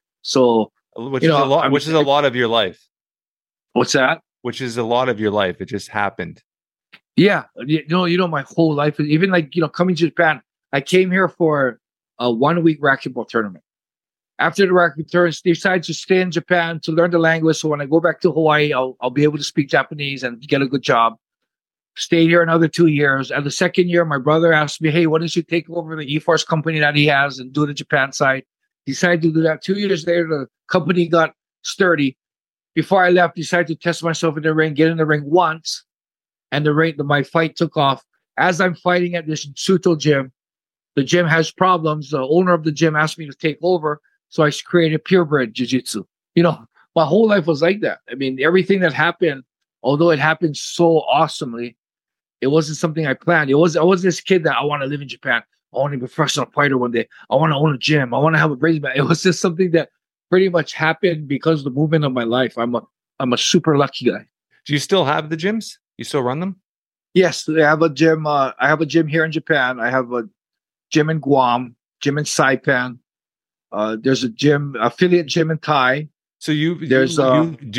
So, which is a lot of your life. What's that? Which is a lot of your life. It just happened. Yeah. My whole life, even coming to Japan, I came here for a 1 week racquetball tournament. After the racquetball tournament, decided to stay in Japan to learn the language. So when I go back to Hawaii, I'll be able to speak Japanese and get a good job. Stayed here another 2 years. And the second year, my brother asked me, "Hey, why don't you take over the E-Force company that he has and do the Japan side?" Decided to do that. 2 years later, the company got sturdy. Before I left, decided to test myself in the ring, get in the ring once. And my fight took off. As I'm fighting at this Suto gym, the gym has problems. The owner of the gym asked me to take over. So I created Purebred Jiu-Jitsu. My whole life was like that. I mean, everything that happened, although it happened so awesomely, It wasn't something I planned. I was this kid that I want to live in Japan. I want to be a professional fighter one day. I want to own a gym. I want to have a brazen band. It was just something that pretty much happened because of the movement of my life. I'm a super lucky guy. Do you still have the gyms? You still run them? Yes, I have a gym. I have a gym here in Japan. I have a gym in Guam, gym in Saipan. There's a gym, affiliate gym in Thai. So do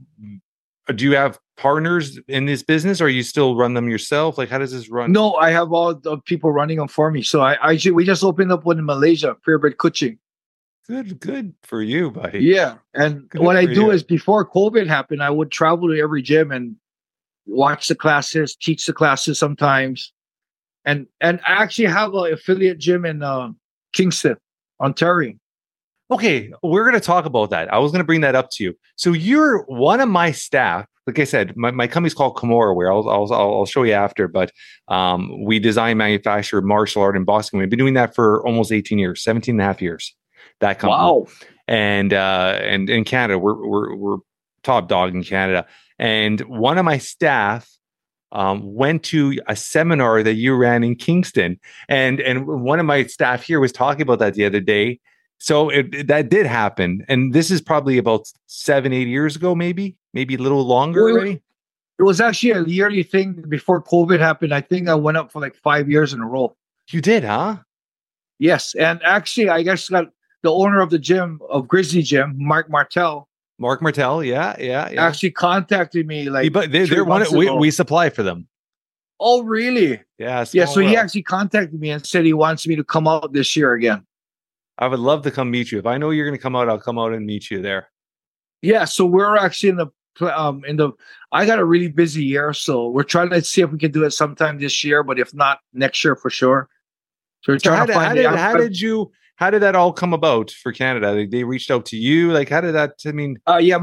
you have partners in this business, or you still run them yourself? Like, how does this run? No, I have all the people running them for me. So we just opened up one in Malaysia, Purebred Kuching. Good for you, buddy. Yeah, and Good what I for do you. is before COVID happened, I would travel to every gym and watch the classes, teach the classes sometimes, and I actually have an affiliate gym in Kingston, Ontario. Okay, we're going to talk about that. I was going to bring that up to you. So you're one of my staff. Like I said, my company's called Kimura Wear. I'll show you after, but we design, manufacture martial art in Boston. We've been doing that for almost 18 years, 17 and a half years. That company. Wow. And in Canada, we're top dog in Canada. And one of my staff went to a seminar that you ran in Kingston, and one of my staff here was talking about that the other day. So that did happen, and this is probably about 7-8 years ago, maybe a little longer already. It was actually a yearly thing before COVID happened. I think I went up for like 5 years in a row. You did, huh? Yes, and actually, I guess got the owner of the gym, of Grizzly Gym, Mark Martel, yeah. actually contacted me like. But they're one. We supply for them. Oh, really? Yeah. Yeah. So he actually contacted me and said he wants me to come out this year again. I would love to come meet you. If I know you're going to come out, I'll come out and meet you there. Yeah. So we're actually in the. I got a really busy year, so we're trying to see if we can do it sometime this year. But if not, next year for sure. So we're trying to find. How did that all come about for Canada? They reached out to you. Like, how did that? I mean, yeah,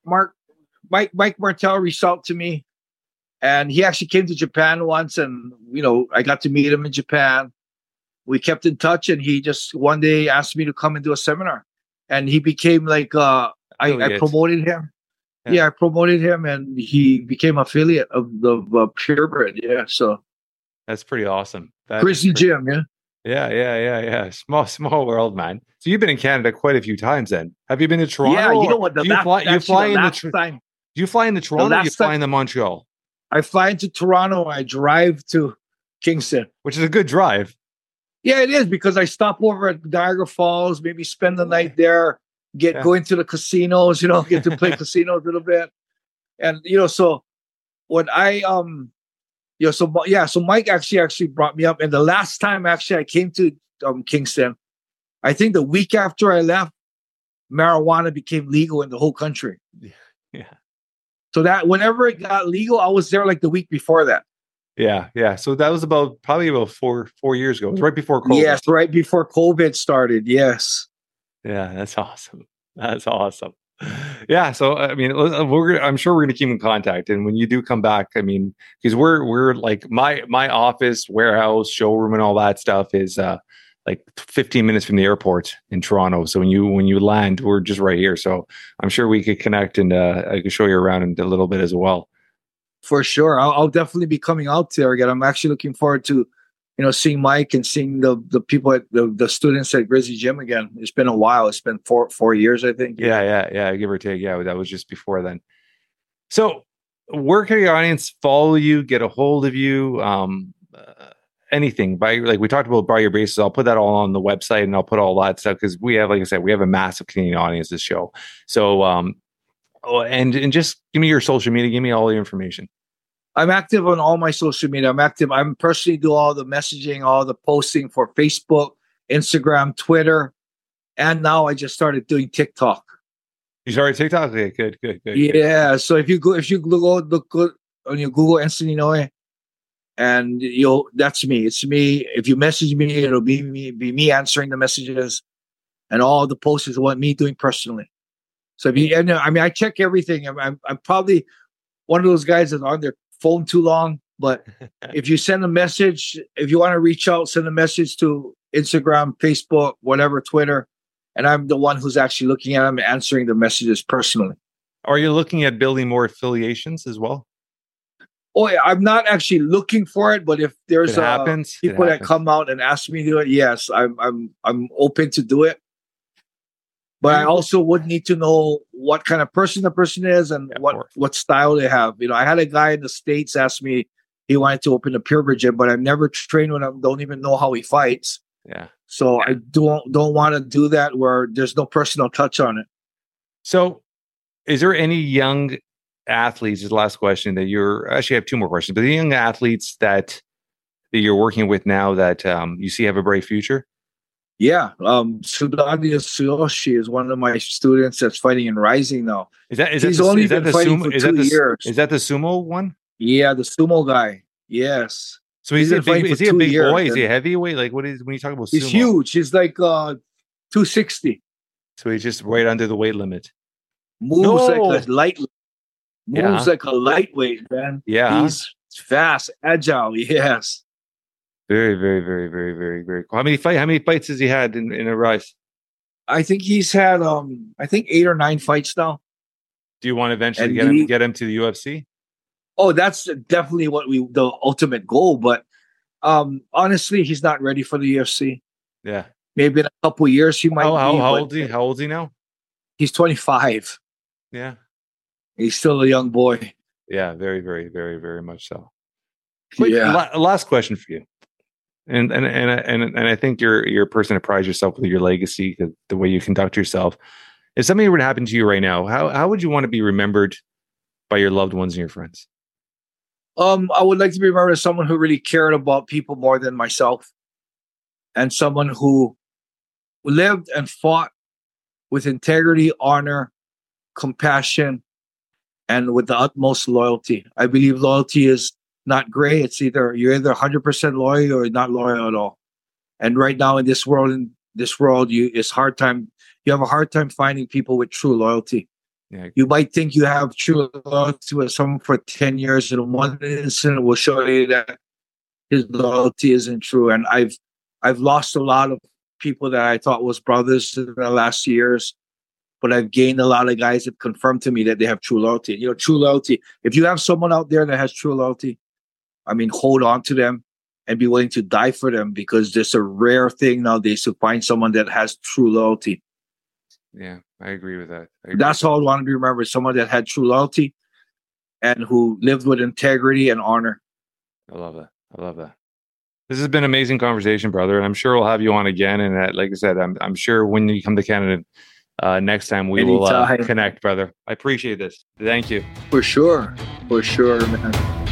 Mike Martel reached out to me, and he actually came to Japan once, and I got to meet him in Japan. We kept in touch, and he just one day asked me to come and do a seminar, and he became like I promoted him. Yeah, I promoted him, and he became affiliate of the Purebred. Yeah, so that's pretty awesome. Grizzly Gym, yeah. Yeah. Small world, man. So you've been in Canada quite a few times then. Have you been to Toronto? Yeah, you know what? Do you fly into Toronto or you fly into Montreal? I fly into Toronto. I drive to Kingston. Which is a good drive. Yeah, it is, because I stop over at Niagara Falls, maybe spend the night there, go into the casinos, get to play casinos a little bit. And, so when I, so Mike actually brought me up. And the last time I came to Kingston, I think the week after I left, marijuana became legal in the whole country. Yeah. So that whenever it got legal, I was there like the week before that. Yeah. So that was probably about 4 years ago. It was right before COVID. Yes, right before COVID started. Yes. Yeah, that's awesome. Yeah. So I mean, I'm sure we're gonna keep in contact. And when you do come back, I mean, because we're like my office, warehouse, showroom, and all that stuff is like 15 minutes from the airport in Toronto. So when you land, we're just right here. So I'm sure we could connect, and I could show you around a little bit as well. For sure. I'll definitely be coming out there again. I'm actually looking forward to, seeing Mike and seeing the people at the students at Grizzly Gym again. It's been a while. It's been 4 years, I think. Yeah. Give or take. Yeah. That was just before then. So where can your audience follow you, get a hold of you? Anything like we talked about, buy your braces. I'll put that all on the website, and I'll put all that stuff, because we have, like I said, we have a massive Canadian audience this show. So, and just give me your social media, give me all the information. I'm active on all my social media. I'm personally do all the messaging, all the posting for Facebook, Instagram, Twitter, and now I just started doing TikTok. You started TikTok? Okay, good. Yeah. So if you Google on your Google Anthony Noe, and that's me. It's me. If you message me, it'll be me answering the messages, and all the posts is what me doing personally. So I check everything. I'm probably one of those guys that's on their phone too long. But if you send a message, if you want to reach out, send a message to Instagram, Facebook, whatever, Twitter, and I'm the one who's actually looking at them and answering the messages personally. Are you looking at building more affiliations as well? Oh, yeah, I'm not actually looking for it, but if there's It happens. It people that happens. come out and ask me to do it, yes, I'm open to do it. But I also would need to know what kind of person the person is and Yeah, of course. what style they have. You know, I had a guy in the States ask me he wanted to open a purebred gym, but I've never trained with him. Don't even know how he fights. Yeah. So I don't want to do that where there's no personal touch on it. So, is there any young athletes? This is the last question that you're actually I have two more questions, but the young athletes that you're working with now that you see have a bright future? Yeah, Sudani Tsuyoshi is one of my students that's fighting in Rising now. He's only been fighting for 2 years. Is that the sumo one? Yeah, the sumo guy. Yes. So is he a big years, boy? Is he a heavyweight? Like what is when you talk about sumo? He's huge. He's like 260. So he's just right under the weight limit. Moves like a lightweight, man. Yeah. He's fast, agile. Yes. Very, very, very, very, very, very cool. How many fights has he had in a Rise? I think he's had 8 or 9 fights now. Do you want to eventually get him to the UFC? Oh, that's definitely the ultimate goal. But honestly, he's not ready for the UFC. Yeah. Maybe in a couple of years he might be. How old is he? How old is he now? He's 25. Yeah. He's still a young boy. Yeah, very, very, very, very much so. Yeah. Last question for you. And I think you're a person that prides yourself with your legacy, the way you conduct yourself. If something were to happen to you right now, how would you want to be remembered by your loved ones and your friends? I would like to be remembered as someone who really cared about people more than myself, and someone who lived and fought with integrity, honor, compassion, and with the utmost loyalty. I believe loyalty is not gray. It's you're either 100% loyal or not loyal at all. And right now in this world, you have a hard time finding people with true loyalty. Yeah. You might think you have true loyalty with someone for 10 years, and one incident will show you that his loyalty isn't true. And I've lost a lot of people that I thought was brothers in the last years, but I've gained a lot of guys that confirmed to me that they have true loyalty. You know, true loyalty. If you have someone out there that has true loyalty, I mean, hold on to them and be willing to die for them, because it's a rare thing nowadays to find someone that has true loyalty. Yeah, I agree with that. That's how I want to be remembered. Someone that had true loyalty and who lived with integrity and honor. I love that. This has been an amazing conversation, brother. And I'm sure we'll have you on again. And like I said, I'm sure when you come to Canada next time, we will connect, brother. I appreciate this. Thank you. For sure, man.